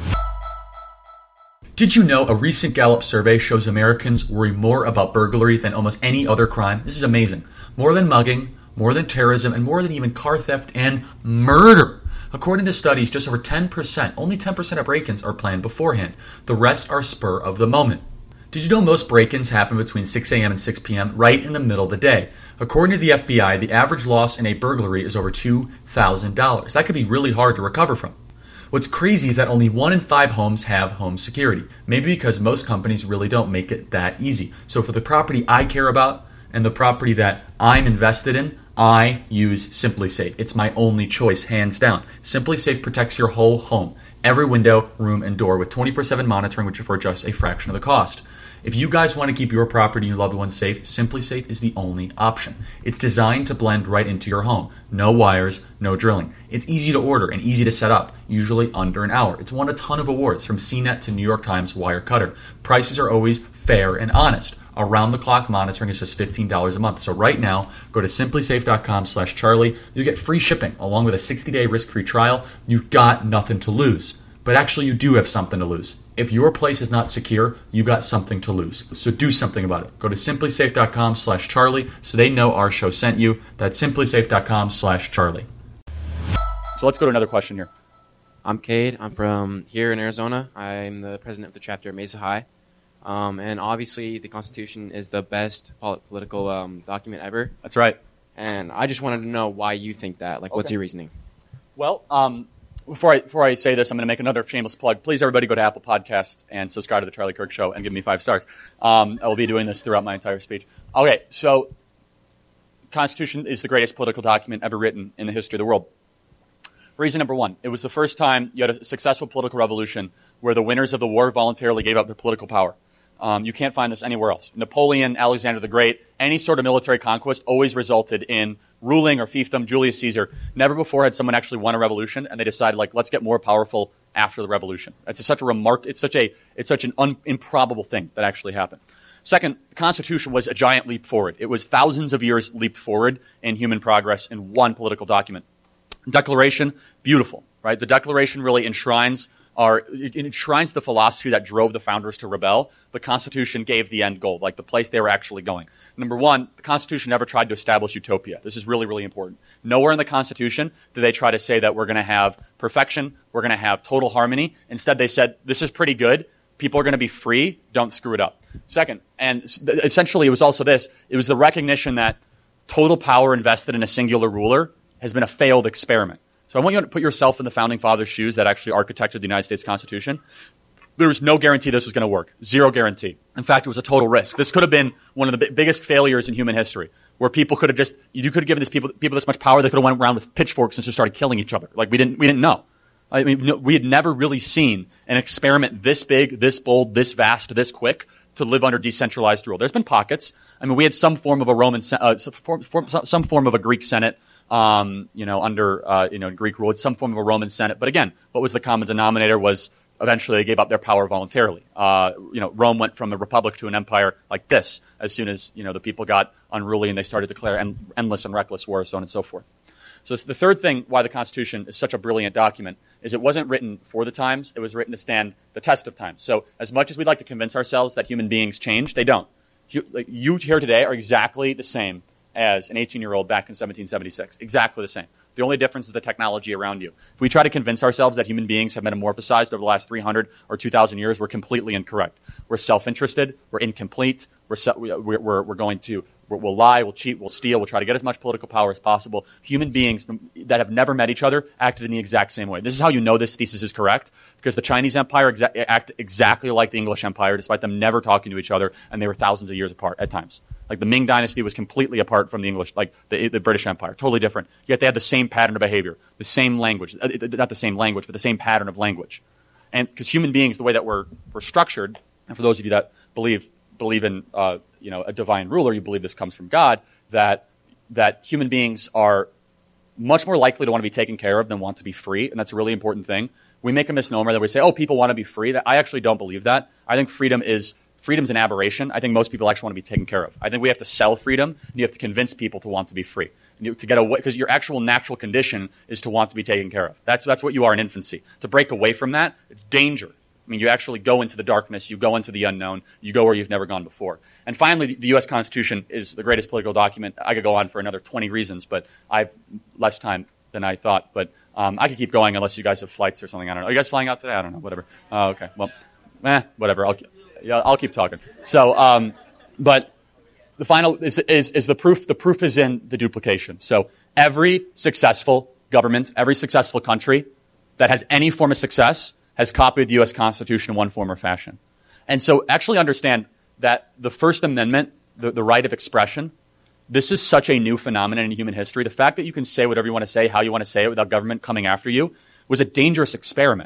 Did you know a recent Gallup survey shows Americans worry more about burglary than almost any other crime? This is amazing. More than mugging, more than terrorism, and more than even car theft and murder. According to studies, just over 10%, only 10% of break-ins are planned beforehand. The rest are spur of the moment. Did you know most break-ins happen between 6 a.m. and 6 p.m., right in the middle of the day? According to the FBI, the average loss in a burglary is over $2,000. That could be really hard to recover from. What's crazy is that only 1 in 5 homes have home security. Maybe because most companies really don't make it that easy. So for the property I care about and the property that I'm invested in, I use SimpliSafe. It's my only choice, hands down. SimpliSafe protects your whole home, every window, room, and door with 24/7 monitoring, which is for just a fraction of the cost. If you guys want to keep your property and your loved ones safe, SimpliSafe is the only option. It's designed to blend right into your home. No wires, no drilling. It's easy to order and easy to set up, usually under an hour. It's won a ton of awards from CNET to New York Times Wirecutter. Prices are always fair and honest. Around-the-clock monitoring is just $15 a month. So right now, go to simplysafe.com/Charlie. You get free shipping along with a 60-day risk-free trial. You've got nothing to lose. But actually, you do have something to lose. If your place is not secure, you got something to lose. So do something about it. Go to simplysafe.com/Charlie so they know our show sent you. That's simplysafe.com/Charlie. So let's go to another question here. I'm Cade. I'm from here in Arizona. I'm the president of the chapter at Mesa High. And obviously, the Constitution is the best political document ever. That's right. And I just wanted to know why you think that. Like, what's your reasoning? Well, before I say this, I'm going to make another shameless plug. Please, everybody, go to Apple Podcasts and subscribe to the Charlie Kirk Show and give me 5 stars. I will be doing this throughout my entire speech. Okay, so Constitution is the greatest political document ever written in the history of the world. Reason number 1, it was the first time you had a successful political revolution where the winners of the war voluntarily gave up their political power. You can't find this anywhere else. Napoleon, Alexander the Great, any sort of military conquest always resulted in ruling or fiefdom. Julius Caesar. Never before had someone actually won a revolution and they decided, like, let's get more powerful after the revolution. It's such an improbable thing that actually happened. Second, the Constitution was a giant leap forward. It was thousands of years leaped forward in human progress in one political document. Declaration, beautiful, right? The Declaration really enshrines the philosophy that drove the founders to rebel. The Constitution gave the end goal, like the place they were actually going. Number 1, the Constitution never tried to establish utopia. This is really, really important. Nowhere in the Constitution did they try to say that we're going to have perfection, we're going to have total harmony. Instead, they said, this is pretty good. People are going to be free. Don't screw it up. Second, and essentially it was also this, it was the recognition that total power invested in a singular ruler has been a failed experiment. So I want you to put yourself in the Founding Fathers' shoes that actually architected the United States Constitution. There was no guarantee this was going to work. Zero guarantee. In fact, it was a total risk. This could have been one of the biggest failures in human history, where people could have you could have given people this much power, they could have went around with pitchforks and just started killing each other. Like we didn't know. I mean, we had never really seen an experiment this big, this bold, this vast, this quick to live under decentralized rule. There's been pockets. I mean, we had some form of a some form of a Greek Senate. Under Greek rule, it's some form of a Roman Senate. But again, what was the common denominator was eventually they gave up their power voluntarily. Rome went from a republic to an empire like this as soon as the people got unruly and they started to declare endless and reckless wars, so on and so forth. So the third thing why the Constitution is such a brilliant document is it wasn't written for the times; it was written to stand the test of time. So as much as we'd like to convince ourselves that human beings change, they don't. You here today are exactly the same as an 18-year-old back in 1776. Exactly the same. The only difference is the technology around you. If we try to convince ourselves that human beings have metamorphosized over the last 300 or 2,000 years, we're completely incorrect. We're self-interested. We're incomplete. We'll lie, we'll cheat, we'll steal, we'll try to get as much political power as possible. Human beings that have never met each other acted in the exact same way. This is how you know this thesis is correct, because the Chinese Empire acted exactly like the English Empire, despite them never talking to each other, and they were thousands of years apart at times. Like the Ming Dynasty was completely apart from the English, like the British Empire, totally different. Yet they had the same pattern of behavior, the same language, not the same language, but the same pattern of language. And because human beings, the way that we're structured, and for those of you that believe in a divine ruler, you believe this comes from God, that human beings are much more likely to want to be taken care of than want to be free, and that's a really important thing. We make a misnomer that we say, people want to be free. I actually don't believe that. I think freedom's an aberration. I think most people actually want to be taken care of. I think we have to sell freedom, and you have to convince people to want to be free. To get away, because your actual natural condition is to want to be taken care of. That's what you are in infancy. To break away from that, it's danger. I mean, you actually go into the darkness, you go into the unknown, you go where you've never gone before. And finally, the U.S. Constitution is the greatest political document. I could go on for another 20 reasons, but I have less time than I thought. But I could keep going unless you guys have flights or something. I don't know. Are you guys flying out today? I don't know. Whatever. Oh, okay. Well, whatever. I'll keep talking. So, but the final is the proof. The proof is in the duplication. So every successful government, every successful country that has any form of success has copied the U.S. Constitution in one form or fashion. And so actually understand that the First Amendment, the right of expression, this is such a new phenomenon in human history. The fact that you can say whatever you want to say, how you want to say it without government coming after you was a dangerous experiment.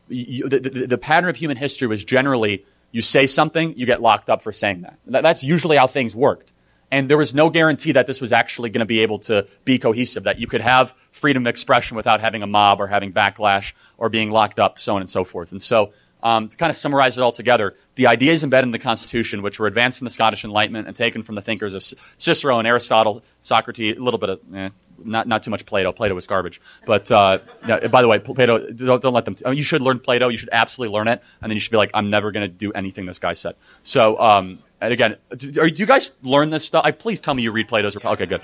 The pattern of human history was generally you say something, you get locked up for saying that. That's usually how things worked. And there was no guarantee that this was actually going to be able to be cohesive, that you could have freedom of expression without having a mob or having backlash or being locked up, so on and so forth. And so to kind of summarize it all together, the ideas embedded in the Constitution, which were advanced from the Scottish Enlightenment and taken from the thinkers of Cicero and Aristotle, Socrates, a little bit of, not too much Plato. Plato was garbage. But by the way, Plato, don't let them. You should learn Plato. You should absolutely learn it, and then you should be like, I'm never going to do anything this guy said. So, and again, do you guys learn this stuff? Please tell me you read Plato's. Okay, good.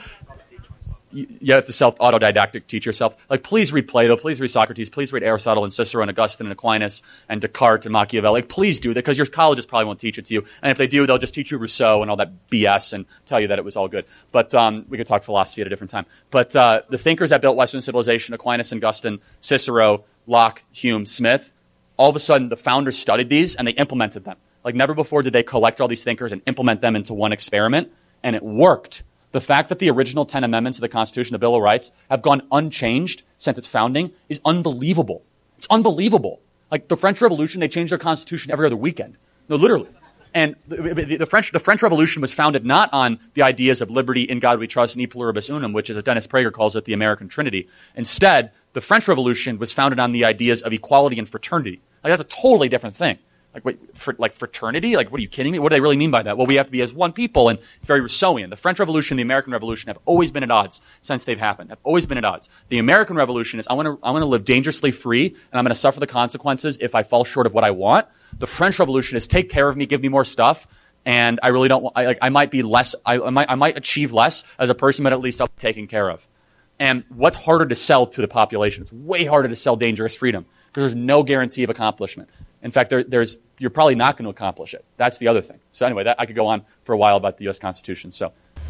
You have to autodidactic teach yourself. Like, please read Plato, please read Socrates, please read Aristotle and Cicero and Augustine and Aquinas and Descartes and Machiavelli. Like, please do that, because your colleges probably won't teach it to you. And if they do, they'll just teach you Rousseau and all that BS and tell you that it was all good. But we could talk philosophy at a different time. But the thinkers that built Western civilization, Aquinas and Augustine, Cicero, Locke, Hume, Smith, all of a sudden the founders studied these and they implemented them. Like, never before did they collect all these thinkers and implement them into one experiment, and it worked. The fact that the original 10 amendments of the Constitution, the Bill of Rights, have gone unchanged since its founding is unbelievable. It's unbelievable. Like, the French Revolution, they changed their Constitution every other weekend. No, literally. And the French Revolution was founded not on the ideas of liberty, in God we trust, and e pluribus unum, which is, as Dennis Prager calls it, the American Trinity. Instead, the French Revolution was founded on the ideas of equality and fraternity. Like, that's a totally different thing. Like fraternity? Like, what are you kidding me? What do they really mean by that? Well, we have to be as one people, and it's very Rousseauian. The French Revolution and the American Revolution have always been at odds since they've happened. Have always been at odds. The American Revolution is I want to live dangerously free, and I'm going to suffer the consequences if I fall short of what I want. The French Revolution is take care of me, give me more stuff, and I really don't want. I might be less. I might achieve less as a person, but at least I'll be taken care of. And what's harder to sell to the population? It's way harder to sell dangerous freedom because there's no guarantee of accomplishment. In fact, you're probably not going to accomplish it. That's the other thing. So anyway, I could go on for a while about the U.S. Constitution. So,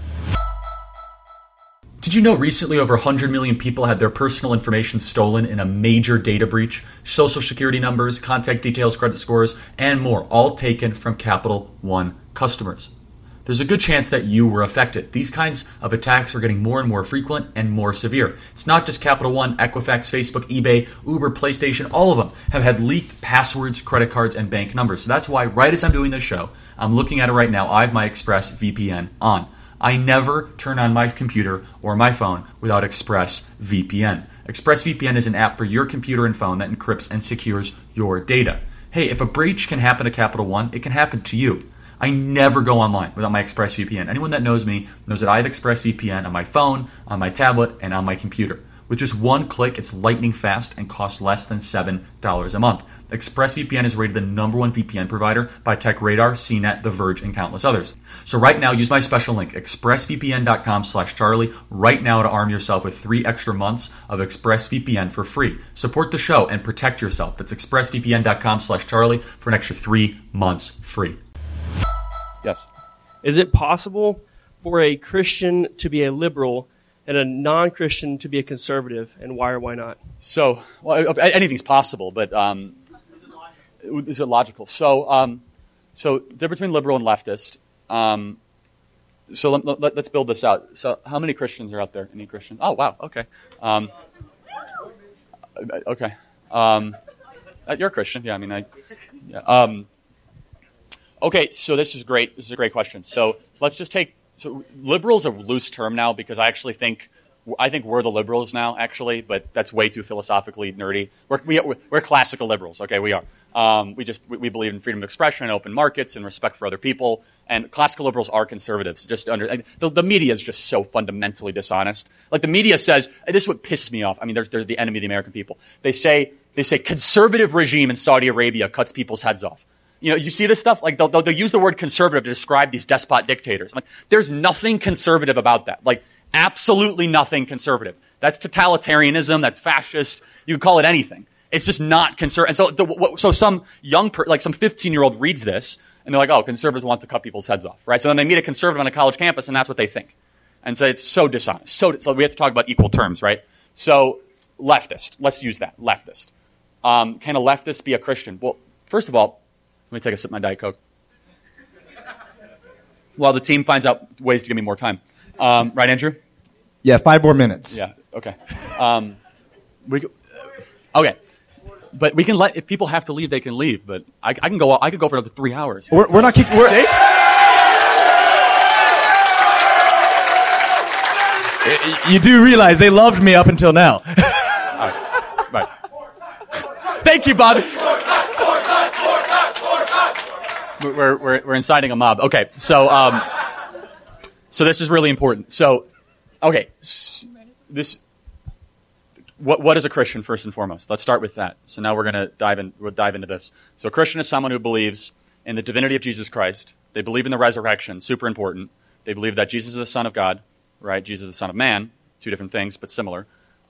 did you know recently over 100 million people had their personal information stolen in a major data breach? Social security numbers, contact details, credit scores, and more, all taken from Capital One customers. There's a good chance that you were affected. These kinds of attacks are getting more and more frequent and more severe. It's not just Capital One, Equifax, Facebook, eBay, Uber, PlayStation, all of them have had leaked passwords, credit cards, and bank numbers. So that's why right as I'm doing this show, I'm looking at it right now, I have my ExpressVPN on. I never turn on my computer or my phone without ExpressVPN. ExpressVPN is an app for your computer and phone that encrypts and secures your data. Hey, if a breach can happen to Capital One, it can happen to you. I never go online without my ExpressVPN. Anyone that knows me knows that I have ExpressVPN on my phone, on my tablet, and on my computer. With just one click, it's lightning fast and costs less than $7 a month. ExpressVPN is rated the #1 VPN provider by TechRadar, CNET, The Verge, and countless others. So right now, use my special link, expressvpn.com/Charlie, right now to arm yourself with 3 extra months of ExpressVPN for free. Support the show and protect yourself. That's expressvpn.com/Charlie for an extra 3 months free. Yes. Is it possible for a Christian to be a liberal and a non-Christian to be a conservative, and why or why not? So, well, anything's possible, but is it logical? So, the difference between liberal and leftist. So let's build this out. So, how many Christians are out there? Any Christians? Oh, wow. Okay. Okay. You're a Christian. Yeah. I mean, yeah. Okay, so this is great. This is a great question. So let's just take. So liberal is a loose term now because I think we're the liberals now, actually, but that's way too philosophically nerdy. We're classical liberals. Okay, we are. We believe in freedom of expression and open markets and respect for other people. And classical liberals are conservatives. The media is just so fundamentally dishonest. Like, the media says, this is what pisses me off. I mean, they're the enemy of the American people. They say They say conservative regime in Saudi Arabia cuts people's heads off. You know, you see this stuff? Like, they'll use the word conservative to describe these despot dictators. I'm like, there's nothing conservative about that. Like, absolutely nothing conservative. That's totalitarianism. That's fascist. You can call it anything. It's just not conservative. And so some some 15-year-old reads this, and they're like, oh, conservatives want to cut people's heads off, right? So then they meet a conservative on a college campus, and that's what they think. And so it's so dishonest. So we have to talk about equal terms, right? So leftist. Let's use that. Leftist. Can a leftist be a Christian? Well, first of all, let me take a sip of my Diet Coke. While the team finds out ways to give me more time. Right, Andrew? Yeah, 5 more minutes. Yeah, okay. Okay. But we can if people have to leave, they can leave. But I could go for another 3 hours. We're not kicking. See? You do realize they loved me up until now. Right. Thank you, Bob. We're inciting a mob. Okay, so this is really important. So, okay, what is a Christian first and foremost? Let's start with that. So now we'll dive into this. So a Christian is someone who believes in the divinity of Jesus Christ. They believe in the resurrection, super important. They believe that Jesus is the Son of God, right? Jesus is the Son of Man, 2 different things, but similar.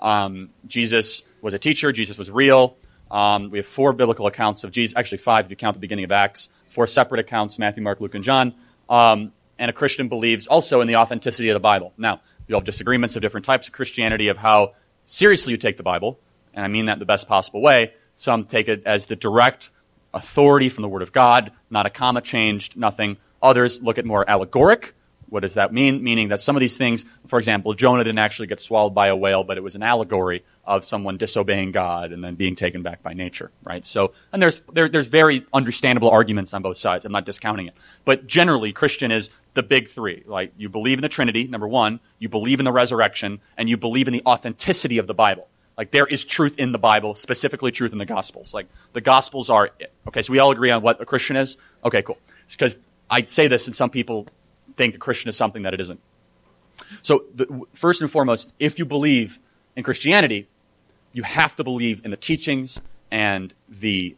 Jesus was a teacher. Jesus was real. We have 4 biblical accounts of Jesus, actually 5 if you count the beginning of Acts, 4 separate accounts, Matthew, Mark, Luke, and John. And a Christian believes also in the authenticity of the Bible. Now, you have disagreements of different types of Christianity, of how seriously you take the Bible, and I mean that in the best possible way. Some take it as the direct authority from the Word of God, not a comma changed, nothing. Others look at more allegoric. What does that mean? Meaning that some of these things, for example, Jonah didn't actually get swallowed by a whale, but it was an allegory of someone disobeying God and then being taken back by nature, right? So, and there's very understandable arguments on both sides. I'm not discounting it. But generally, Christian is the big 3. Like, you believe in the Trinity, number 1, you believe in the resurrection, and you believe in the authenticity of the Bible. Like, there is truth in the Bible, specifically truth in the Gospels. Like, the Gospels are it. Okay, so we all agree on what a Christian is? Okay, cool. It's because I say this and some people think a Christian is something that it isn't. So, first and foremost, if you believe in Christianity, you have to believe in the teachings and the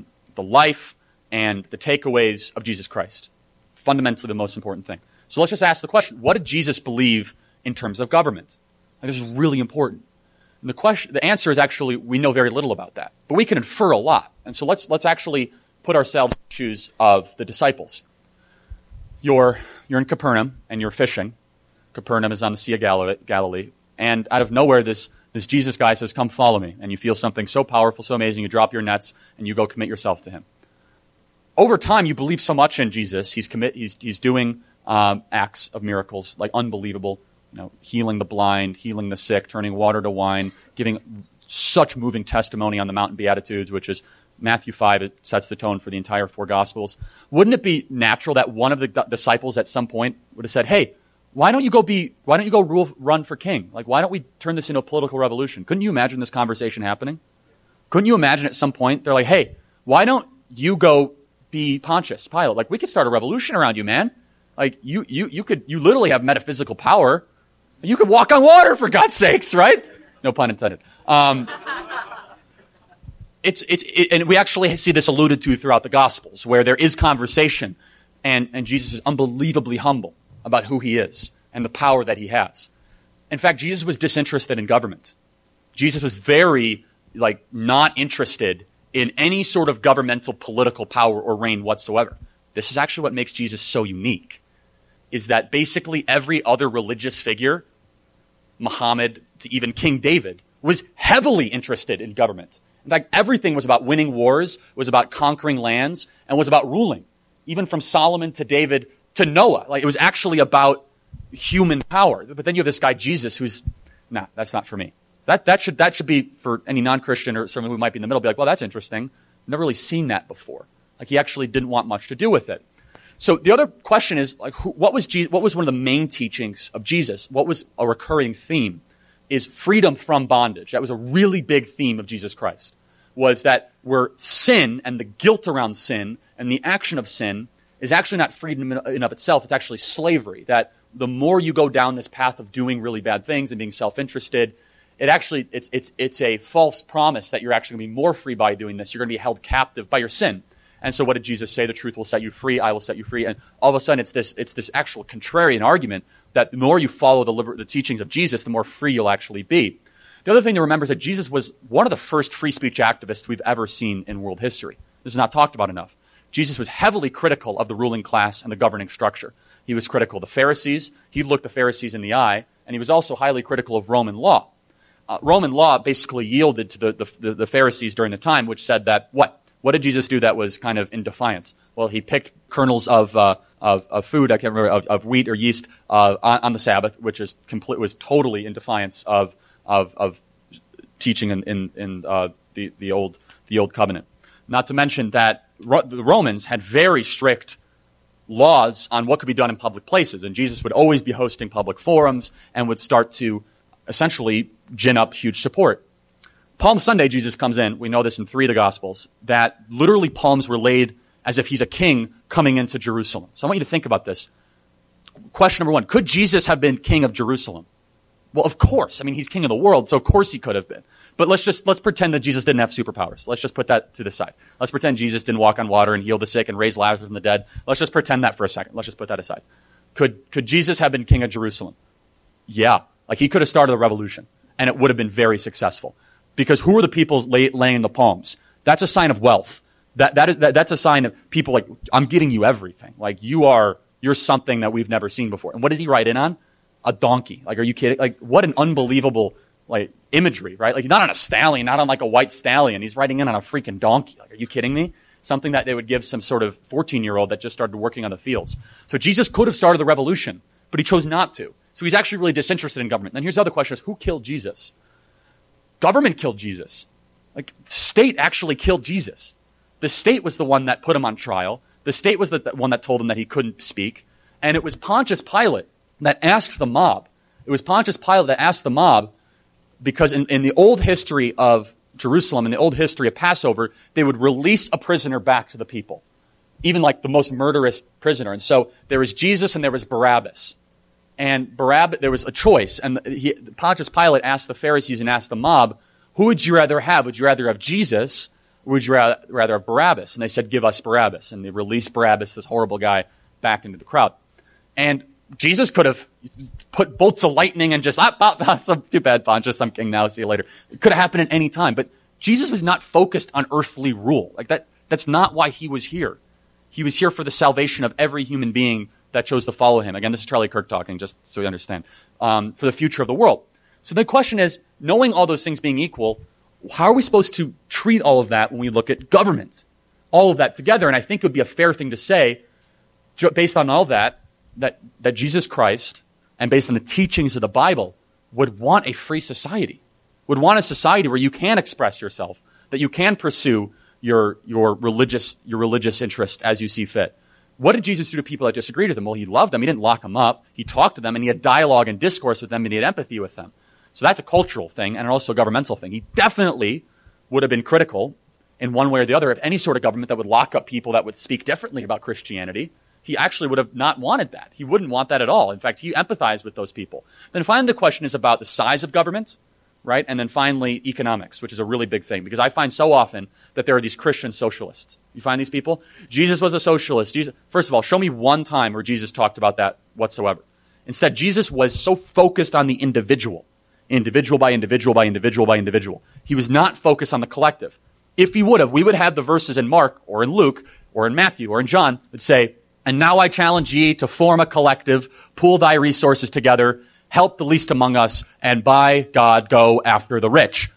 life and the takeaways of Jesus Christ. Fundamentally the most important thing. So let's just ask the question, what did Jesus believe in terms of government? Like, this is really important. And the answer is actually, we know very little about that. But we can infer a lot. And so let's actually put ourselves in the shoes of the disciples. You're in Capernaum and you're fishing. Capernaum is on the Sea of Galilee. And out of nowhere, this Jesus guy says, come follow me. And you feel something so powerful, so amazing, you drop your nets and you go commit yourself to him. Over time, you believe so much in Jesus. He's doing acts of miracles, like unbelievable, healing the blind, healing the sick, turning water to wine, giving such moving testimony on the Mountain Beatitudes, which is Matthew 5. It sets the tone for the entire 4 Gospels. Wouldn't it be natural that one of the disciples at some point would have said, hey, why don't you go run for king? Like, why don't we turn this into a political revolution? Couldn't you imagine this conversation happening? Couldn't you imagine at some point they're like, hey, why don't you go be Pontius Pilate? Like, we could start a revolution around you, man. Like, you literally have metaphysical power. You could walk on water, for God's sakes, right? No pun intended. And we actually see this alluded to throughout the Gospels, where there is conversation, and Jesus is unbelievably humble about who he is and the power that he has. In fact, Jesus was disinterested in government. Jesus was very, not interested in any sort of governmental political power or reign whatsoever. This is actually what makes Jesus so unique, is that basically every other religious figure, Muhammad to even King David, was heavily interested in government. In fact, everything was about winning wars, was about conquering lands, and was about ruling. Even from Solomon to David to Noah. Like, it was actually about human power. But then you have this guy, Jesus, who's, that's not for me. That should be for any non-Christian or someone who might be in the middle, be like, well, that's interesting. I've never really seen that before. Like, he actually didn't want much to do with it. So the other question is, what was one of the main teachings of Jesus? What was a recurring theme? Is freedom from bondage. That was a really big theme of Jesus Christ. Was that where sin and the guilt around sin and the action of sin is actually not freedom in and of itself. It's actually slavery. That the more you go down this path of doing really bad things and being self-interested, it's a false promise that you're actually going to be more free by doing this. You're going to be held captive by your sin. And so what did Jesus say? The truth will set you free. I will set you free. And all of a sudden, it's this actual contrarian argument that the more you follow the teachings of Jesus, the more free you'll actually be. The other thing to remember is that Jesus was one of the first free speech activists we've ever seen in world history. This is not talked about enough. Jesus was heavily critical of the ruling class and the governing structure. He was critical of the Pharisees. He looked the Pharisees in the eye. And he was also highly critical of Roman law. Roman law basically yielded to the Pharisees during the time, which said that what? What did Jesus do that was kind of in defiance? Well, he picked kernels of food, I can't remember, of wheat or yeast on the Sabbath, which was totally in defiance of teaching in the old covenant. Not to mention that the Romans had very strict laws on what could be done in public places, and Jesus would always be hosting public forums and would start to essentially gin up huge support. Palm Sunday, Jesus comes in. We know this in 3 of the Gospels, that literally palms were laid as if he's a king coming into Jerusalem. So I want you to think about this. Question number 1, could Jesus have been king of Jerusalem? Well, of course. I mean, he's king of the world, so of course he could have been. But let's pretend that Jesus didn't have superpowers. Let's just put that to the side. Let's pretend Jesus didn't walk on water and heal the sick and raise Lazarus from the dead. Let's just pretend that for a second. Let's just put that aside. Could Jesus have been king of Jerusalem? Yeah. Like he could have started a revolution, and it would have been very successful. Because who are the people laying the palms? That's a sign of wealth. That's a sign of people like, I'm getting you everything. Like you're something that we've never seen before. And what does he ride in on? A donkey. Like, are you kidding? Like, what an unbelievable like imagery, right? Like, not on a stallion, not on like a white stallion. He's riding in on a freaking donkey. Like, are you kidding me? Something that they would give some sort of 14-year-old that just started working on the fields. So Jesus could have started the revolution, but he chose not to. So he's actually really disinterested in government. And here's the other question: is who killed Jesus? Government killed Jesus. Like, state actually killed Jesus. The state was the one that put him on trial. The state was the one that told him that he couldn't speak. And it was Pontius Pilate that asked the mob. It was Pontius Pilate that asked the mob, because in the old history of Jerusalem, in the old history of Passover, they would release a prisoner back to the people, even like the most murderous prisoner. And so there was Jesus and there was Barabbas. And Barabbas, there was a choice. And Pontius Pilate asked the Pharisees and asked the mob, who would you rather have? Would you rather have Jesus, or would you rather have Barabbas? And they said, give us Barabbas. And they released Barabbas, this horrible guy, back into the crowd. And Jesus could have put bolts of lightning and just, too bad, Pontius, I'm king now, see you later. It could have happened at any time. But Jesus was not focused on earthly rule. Like that's not why he was here. He was here for the salvation of every human being that chose to follow him. Again, this is Charlie Kirk talking, just so you understand, for the future of the world. So the question is, knowing all those things being equal, how are we supposed to treat all of that when we look at government? All of that together, and I think it would be a fair thing to say, based on all that Jesus Christ, and based on the teachings of the Bible, would want a free society, would want a society where you can express yourself, that you can pursue your religious interest as you see fit. What did Jesus do to people that disagreed with him? Well, he loved them. He didn't lock them up. He talked to them, and he had dialogue and discourse with them, and he had empathy with them. So that's a cultural thing and also a governmental thing. He definitely would have been critical in one way or the other of any sort of government that would lock up people that would speak differently about Christianity. He actually would have not wanted that. He wouldn't want that at all. In fact, he empathized with those people. Then finally, the question is about the size of government, right? And then finally, economics, which is a really big thing, because I find so often that there are these Christian socialists. You find these people? Jesus was a socialist. First of all, show me one time where Jesus talked about that whatsoever. Instead, Jesus was so focused on the individual by individual by individual by individual. He was not focused on the collective. If he would have, we would have the verses in Mark or in Luke or in Matthew or in John that say, and now I challenge ye to form a collective, pool thy resources together, help the least among us, and by God go after the rich.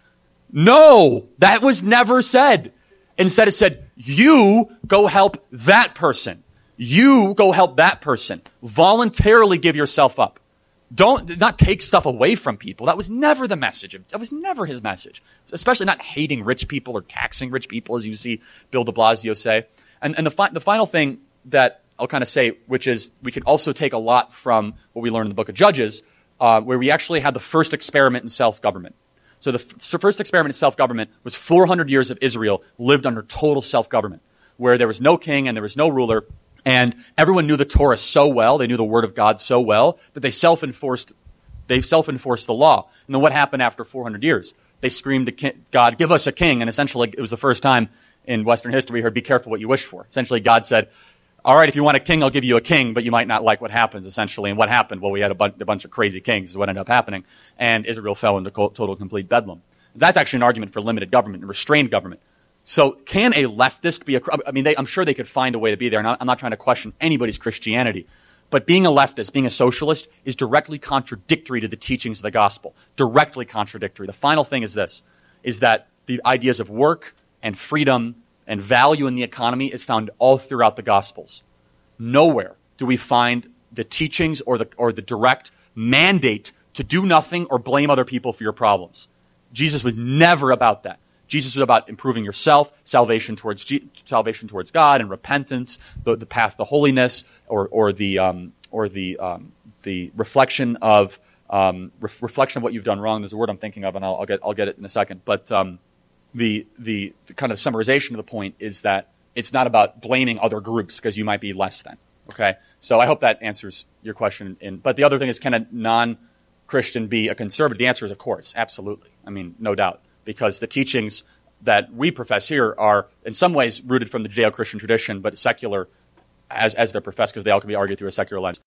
No, that was never said. Instead it said, you go help that person. You go help that person. Voluntarily give yourself up. Don't not take stuff away from people. That was never the message. That was never his message. Especially not hating rich people or taxing rich people, as you see Bill de Blasio say. And the final thing that I'll kind of say, which is we can also take a lot from what we learned in the book of Judges, where we actually had the first experiment in self-government. So the first experiment in self-government was 400 years of Israel lived under total self-government, where there was no king and there was no ruler, and everyone knew the Torah so well, they knew the Word of God so well, that they self-enforced They self-enforced the law. And then what happened after 400 years? They screamed to God, give us a king. And essentially, it was the first time in Western history we heard, be careful what you wish for. Essentially, God said, all right, if you want a king, I'll give you a king, but you might not like what happens, essentially. And what happened? Well, we had a bunch of crazy kings is what ended up happening. And Israel fell into total, complete bedlam. That's actually an argument for limited government and restrained government. So can a leftist be I'm sure they could find a way to be there. And I'm not trying to question anybody's Christianity. But being a leftist, being a socialist, is directly contradictory to the teachings of the gospel. Directly contradictory. The final thing is this, is that the ideas of work and freedom and value in the economy is found all throughout the Gospels. Nowhere do we find the teachings or the direct mandate to do nothing or blame other people for your problems. Jesus was never about that. Jesus was about improving yourself, salvation towards God and repentance, the path to holiness, or the reflection of what you've done wrong. There's a word I'm thinking of, and I'll get it in a second. But the kind of summarization of the point is that it's not about blaming other groups because you might be less than. Okay, so I hope that answers your question. But the other thing is, can a non-Christian be a conservative? The answer is, of course, absolutely. I mean, no doubt, because the teachings that we profess here are in some ways rooted from the Judeo-Christian tradition, but secular as they're professed, because they all can be argued through a secular lens.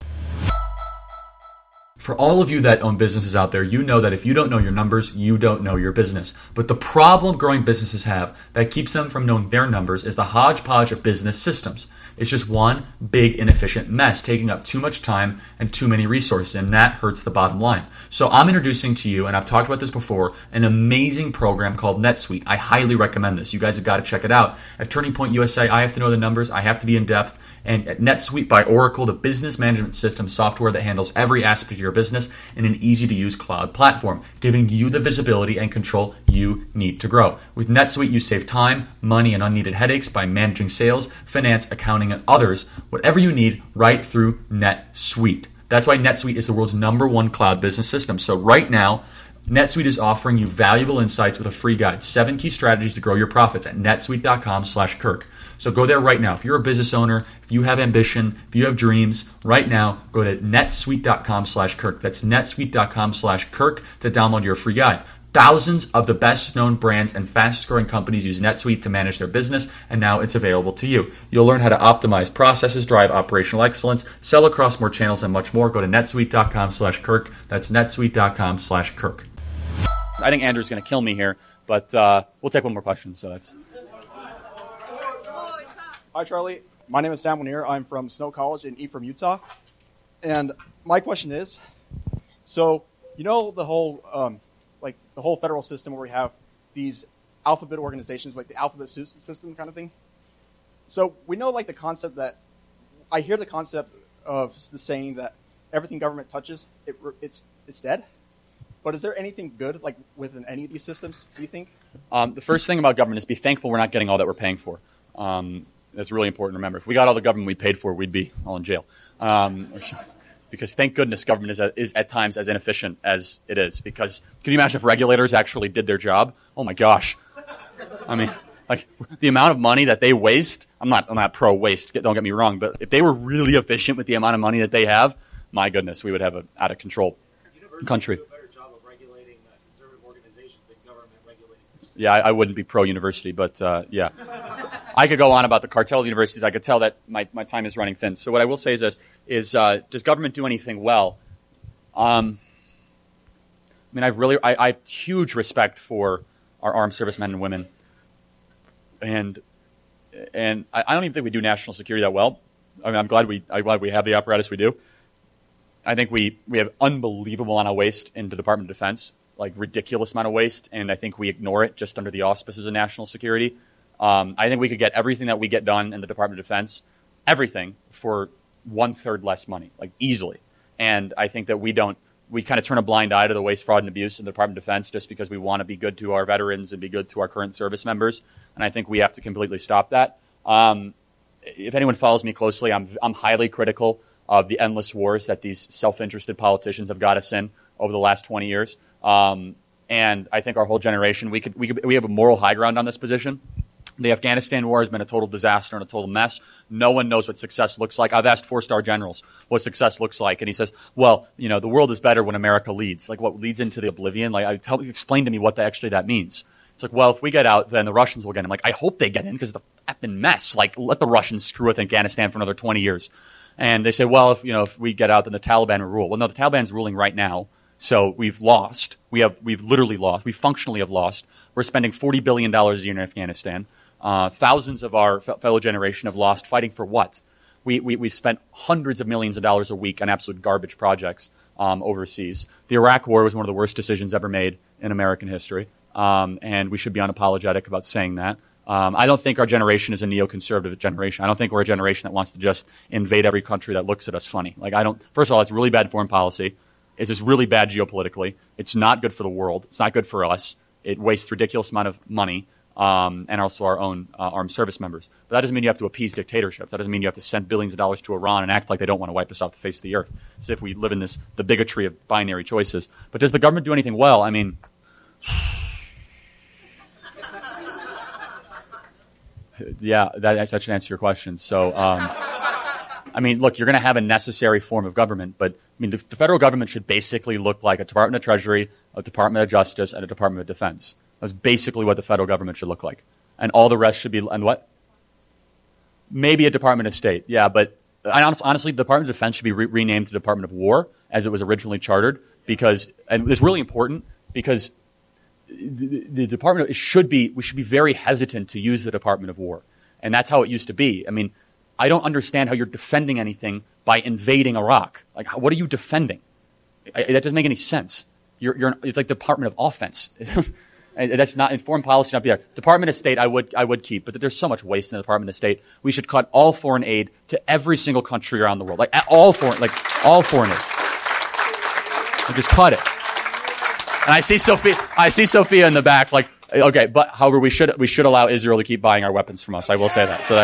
For all of you that own businesses out there, you know that if you don't know your numbers, you don't know your business. But the problem growing businesses have that keeps them from knowing their numbers is the hodgepodge of business systems. It's just one big inefficient mess taking up too much time and too many resources, and that hurts the bottom line. So I'm introducing to you, and I've talked about this before, an amazing program called NetSuite. I highly recommend this. You guys have got to check it out. At Turning Point USA, I have to know the numbers. I have to be in depth. And at NetSuite by Oracle, the business management system software that handles every aspect of your business in an easy-to-use cloud platform, giving you the visibility and control you need to grow. With NetSuite, you save time, money, and unneeded headaches by managing sales, finance, accounting, and others, whatever you need, right through NetSuite. That's why NetSuite is the world's #1 cloud business system. So right now, NetSuite is offering you valuable insights with a free guide, 7 key strategies to grow your profits at netsuite.com/Kirk. So go there right now. If you're a business owner, if you have ambition, if you have dreams, right now, go to netsuite.com/Kirk. That's netsuite.com/Kirk to download your free guide. Thousands of the best known brands and fastest growing companies use NetSuite to manage their business, and now it's available to you. You'll learn how to optimize processes, drive operational excellence, sell across more channels, and much more. Go to netsuite.com/Kirk. That's netsuite.com/Kirk. I think Andrew's going to kill me here, but we'll take one more question. So that's. Hi, Charlie. My name is Sam Lanier. I'm from Snow College in Ephraim, Utah. And my question is, so you know the whole federal system where we have these alphabet organizations, like the alphabet system kind of thing. So we know the concept that I hear the concept of the saying that everything government touches, it's dead. But is there anything good within any of these systems, do you think? The first thing about government is be thankful we're not getting all that we're paying for. That's really important to remember. If we got all the government we paid for, we'd be all in jail. Because thank goodness government is at times as inefficient as it is. Because can you imagine if regulators actually did their job? Oh my gosh. I mean, the amount of money that they waste, I'm not pro waste, don't get me wrong, but if they were really efficient with the amount of money that they have, my goodness, we would have an out of control country. Yeah, I wouldn't be pro-university, but yeah. I could go on about the cartel universities. I could tell that my time is running thin. So what I will say is this, does government do anything well? I have huge respect for our armed servicemen and women. And I don't even think we do national security that well. I mean, I'm glad we have the apparatus we do. I think we have unbelievable amount of waste in the Department of Defense. Ridiculous amount of waste, and I think we ignore it just under the auspices of national security. I think we could get everything that we get done in the Department of Defense, everything, for 1/3 less money, easily. And I think that we kind of turn a blind eye to the waste, fraud, and abuse in the Department of Defense just because we want to be good to our veterans and be good to our current service members. And I think we have to completely stop that. If anyone follows me closely, I'm highly critical of the endless wars that these self-interested politicians have got us in over the last 20 years. And I think our whole generation, we have a moral high ground on this position. The Afghanistan war has been a total disaster and a total mess. No one knows what success looks like. I've asked 4-star generals what success looks like, and he says, well, the world is better when America leads. Like, what leads into the oblivion? Like, explain to me what that means. It's like, well, if we get out, then the Russians will get in. Like, I hope they get in because it's a effing mess. Like, let the Russians screw with Afghanistan for another 20 years. And they say, well, if we get out, then the Taliban will rule. Well, no, the Taliban's ruling right now. So we've lost. We've literally lost. We functionally have lost. We're spending $40 billion a year in Afghanistan. Thousands of our fellow generation have lost fighting for what? We've spent hundreds of millions of dollars a week on absolute garbage projects overseas. The Iraq War was one of the worst decisions ever made in American history, and we should be unapologetic about saying that. I don't think our generation is a neoconservative generation. I don't think we're a generation that wants to just invade every country that looks at us funny. Like, first of all, it's really bad foreign policy. It's just really bad geopolitically. It's not good for the world. It's not good for us. It wastes a ridiculous amount of money. And also our own armed service members. But that doesn't mean you have to appease dictatorships. That doesn't mean you have to send billions of dollars to Iran and act like they don't want to wipe us off the face of the earth, as if we live in the bigotry of binary choices. But does the government do anything well? I mean, yeah, that should answer your question. So, I mean, look, you're going to have a necessary form of government, but I mean, the federal government should basically look like a Department of Treasury, a Department of Justice, and a Department of Defense. That's basically what the federal government should look like. And all the rest should be, and what? Maybe a Department of State. Yeah, but honestly, the Department of Defense should be renamed to the Department of War, as it was originally chartered, because, and it's really important, because the Department of, we should be very hesitant to use the Department of War. And that's how it used to be. I mean, I don't understand how you're defending anything by invading Iraq. Like, what are you defending? That doesn't make any sense. It's like the Department of Offense. And that's not in foreign policy. Not be there. Department of State, I would keep, but there's so much waste in the Department of State. We should cut all foreign aid to every single country around the world, like all foreign aid. And just cut it. And I see Sophia in the back. Like, okay, but however, we should allow Israel to keep buying our weapons from us. I will say that.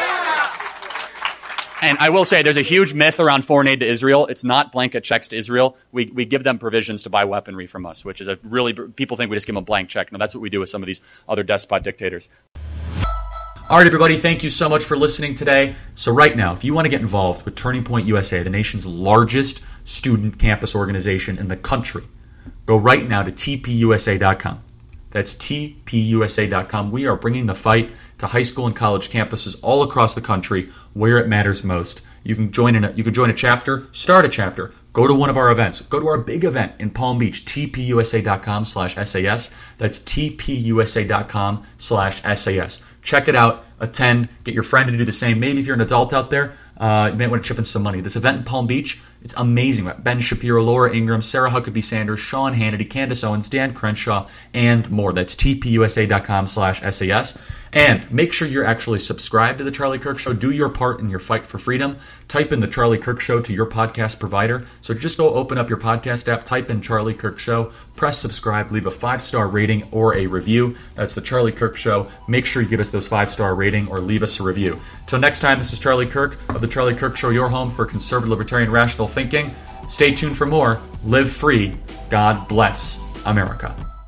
And I will say there's a huge myth around foreign aid to Israel. It's not blanket checks to Israel. We give them provisions to buy weaponry from us, which is people think we just give them a blank check. No, that's what we do with some of these other despot dictators. All right, everybody, thank you so much for listening today. So right now, if you want to get involved with Turning Point USA, the nation's largest student campus organization in the country, go right now to tpusa.com. That's tpusa.com. We are bringing the fight to high school and college campuses all across the country where it matters most. You can join a chapter, start a chapter, go to one of our events, go to our big event in Palm Beach, tpusa.com/SAS. That's tpusa.com/SAS. Check it out, attend, get your friend to do the same. Maybe if you're an adult out there, you might want to chip in some money. This event in Palm Beach, it's amazing. Ben Shapiro, Laura Ingraham, Sarah Huckabee Sanders, Sean Hannity, Candace Owens, Dan Crenshaw, and more. That's tpusa.com/SAS. And make sure you're actually subscribed to The Charlie Kirk Show. Do your part in your fight for freedom. Type in The Charlie Kirk Show to your podcast provider. So just go open up your podcast app, type in Charlie Kirk Show, press subscribe, leave a 5-star rating or a review. That's The Charlie Kirk Show. Make sure you give us those 5-star rating or leave us a review. Till next time, this is Charlie Kirk of The Charlie Kirk Show, your home for conservative, libertarian, rational thinking. Stay tuned for more. Live free. God bless America.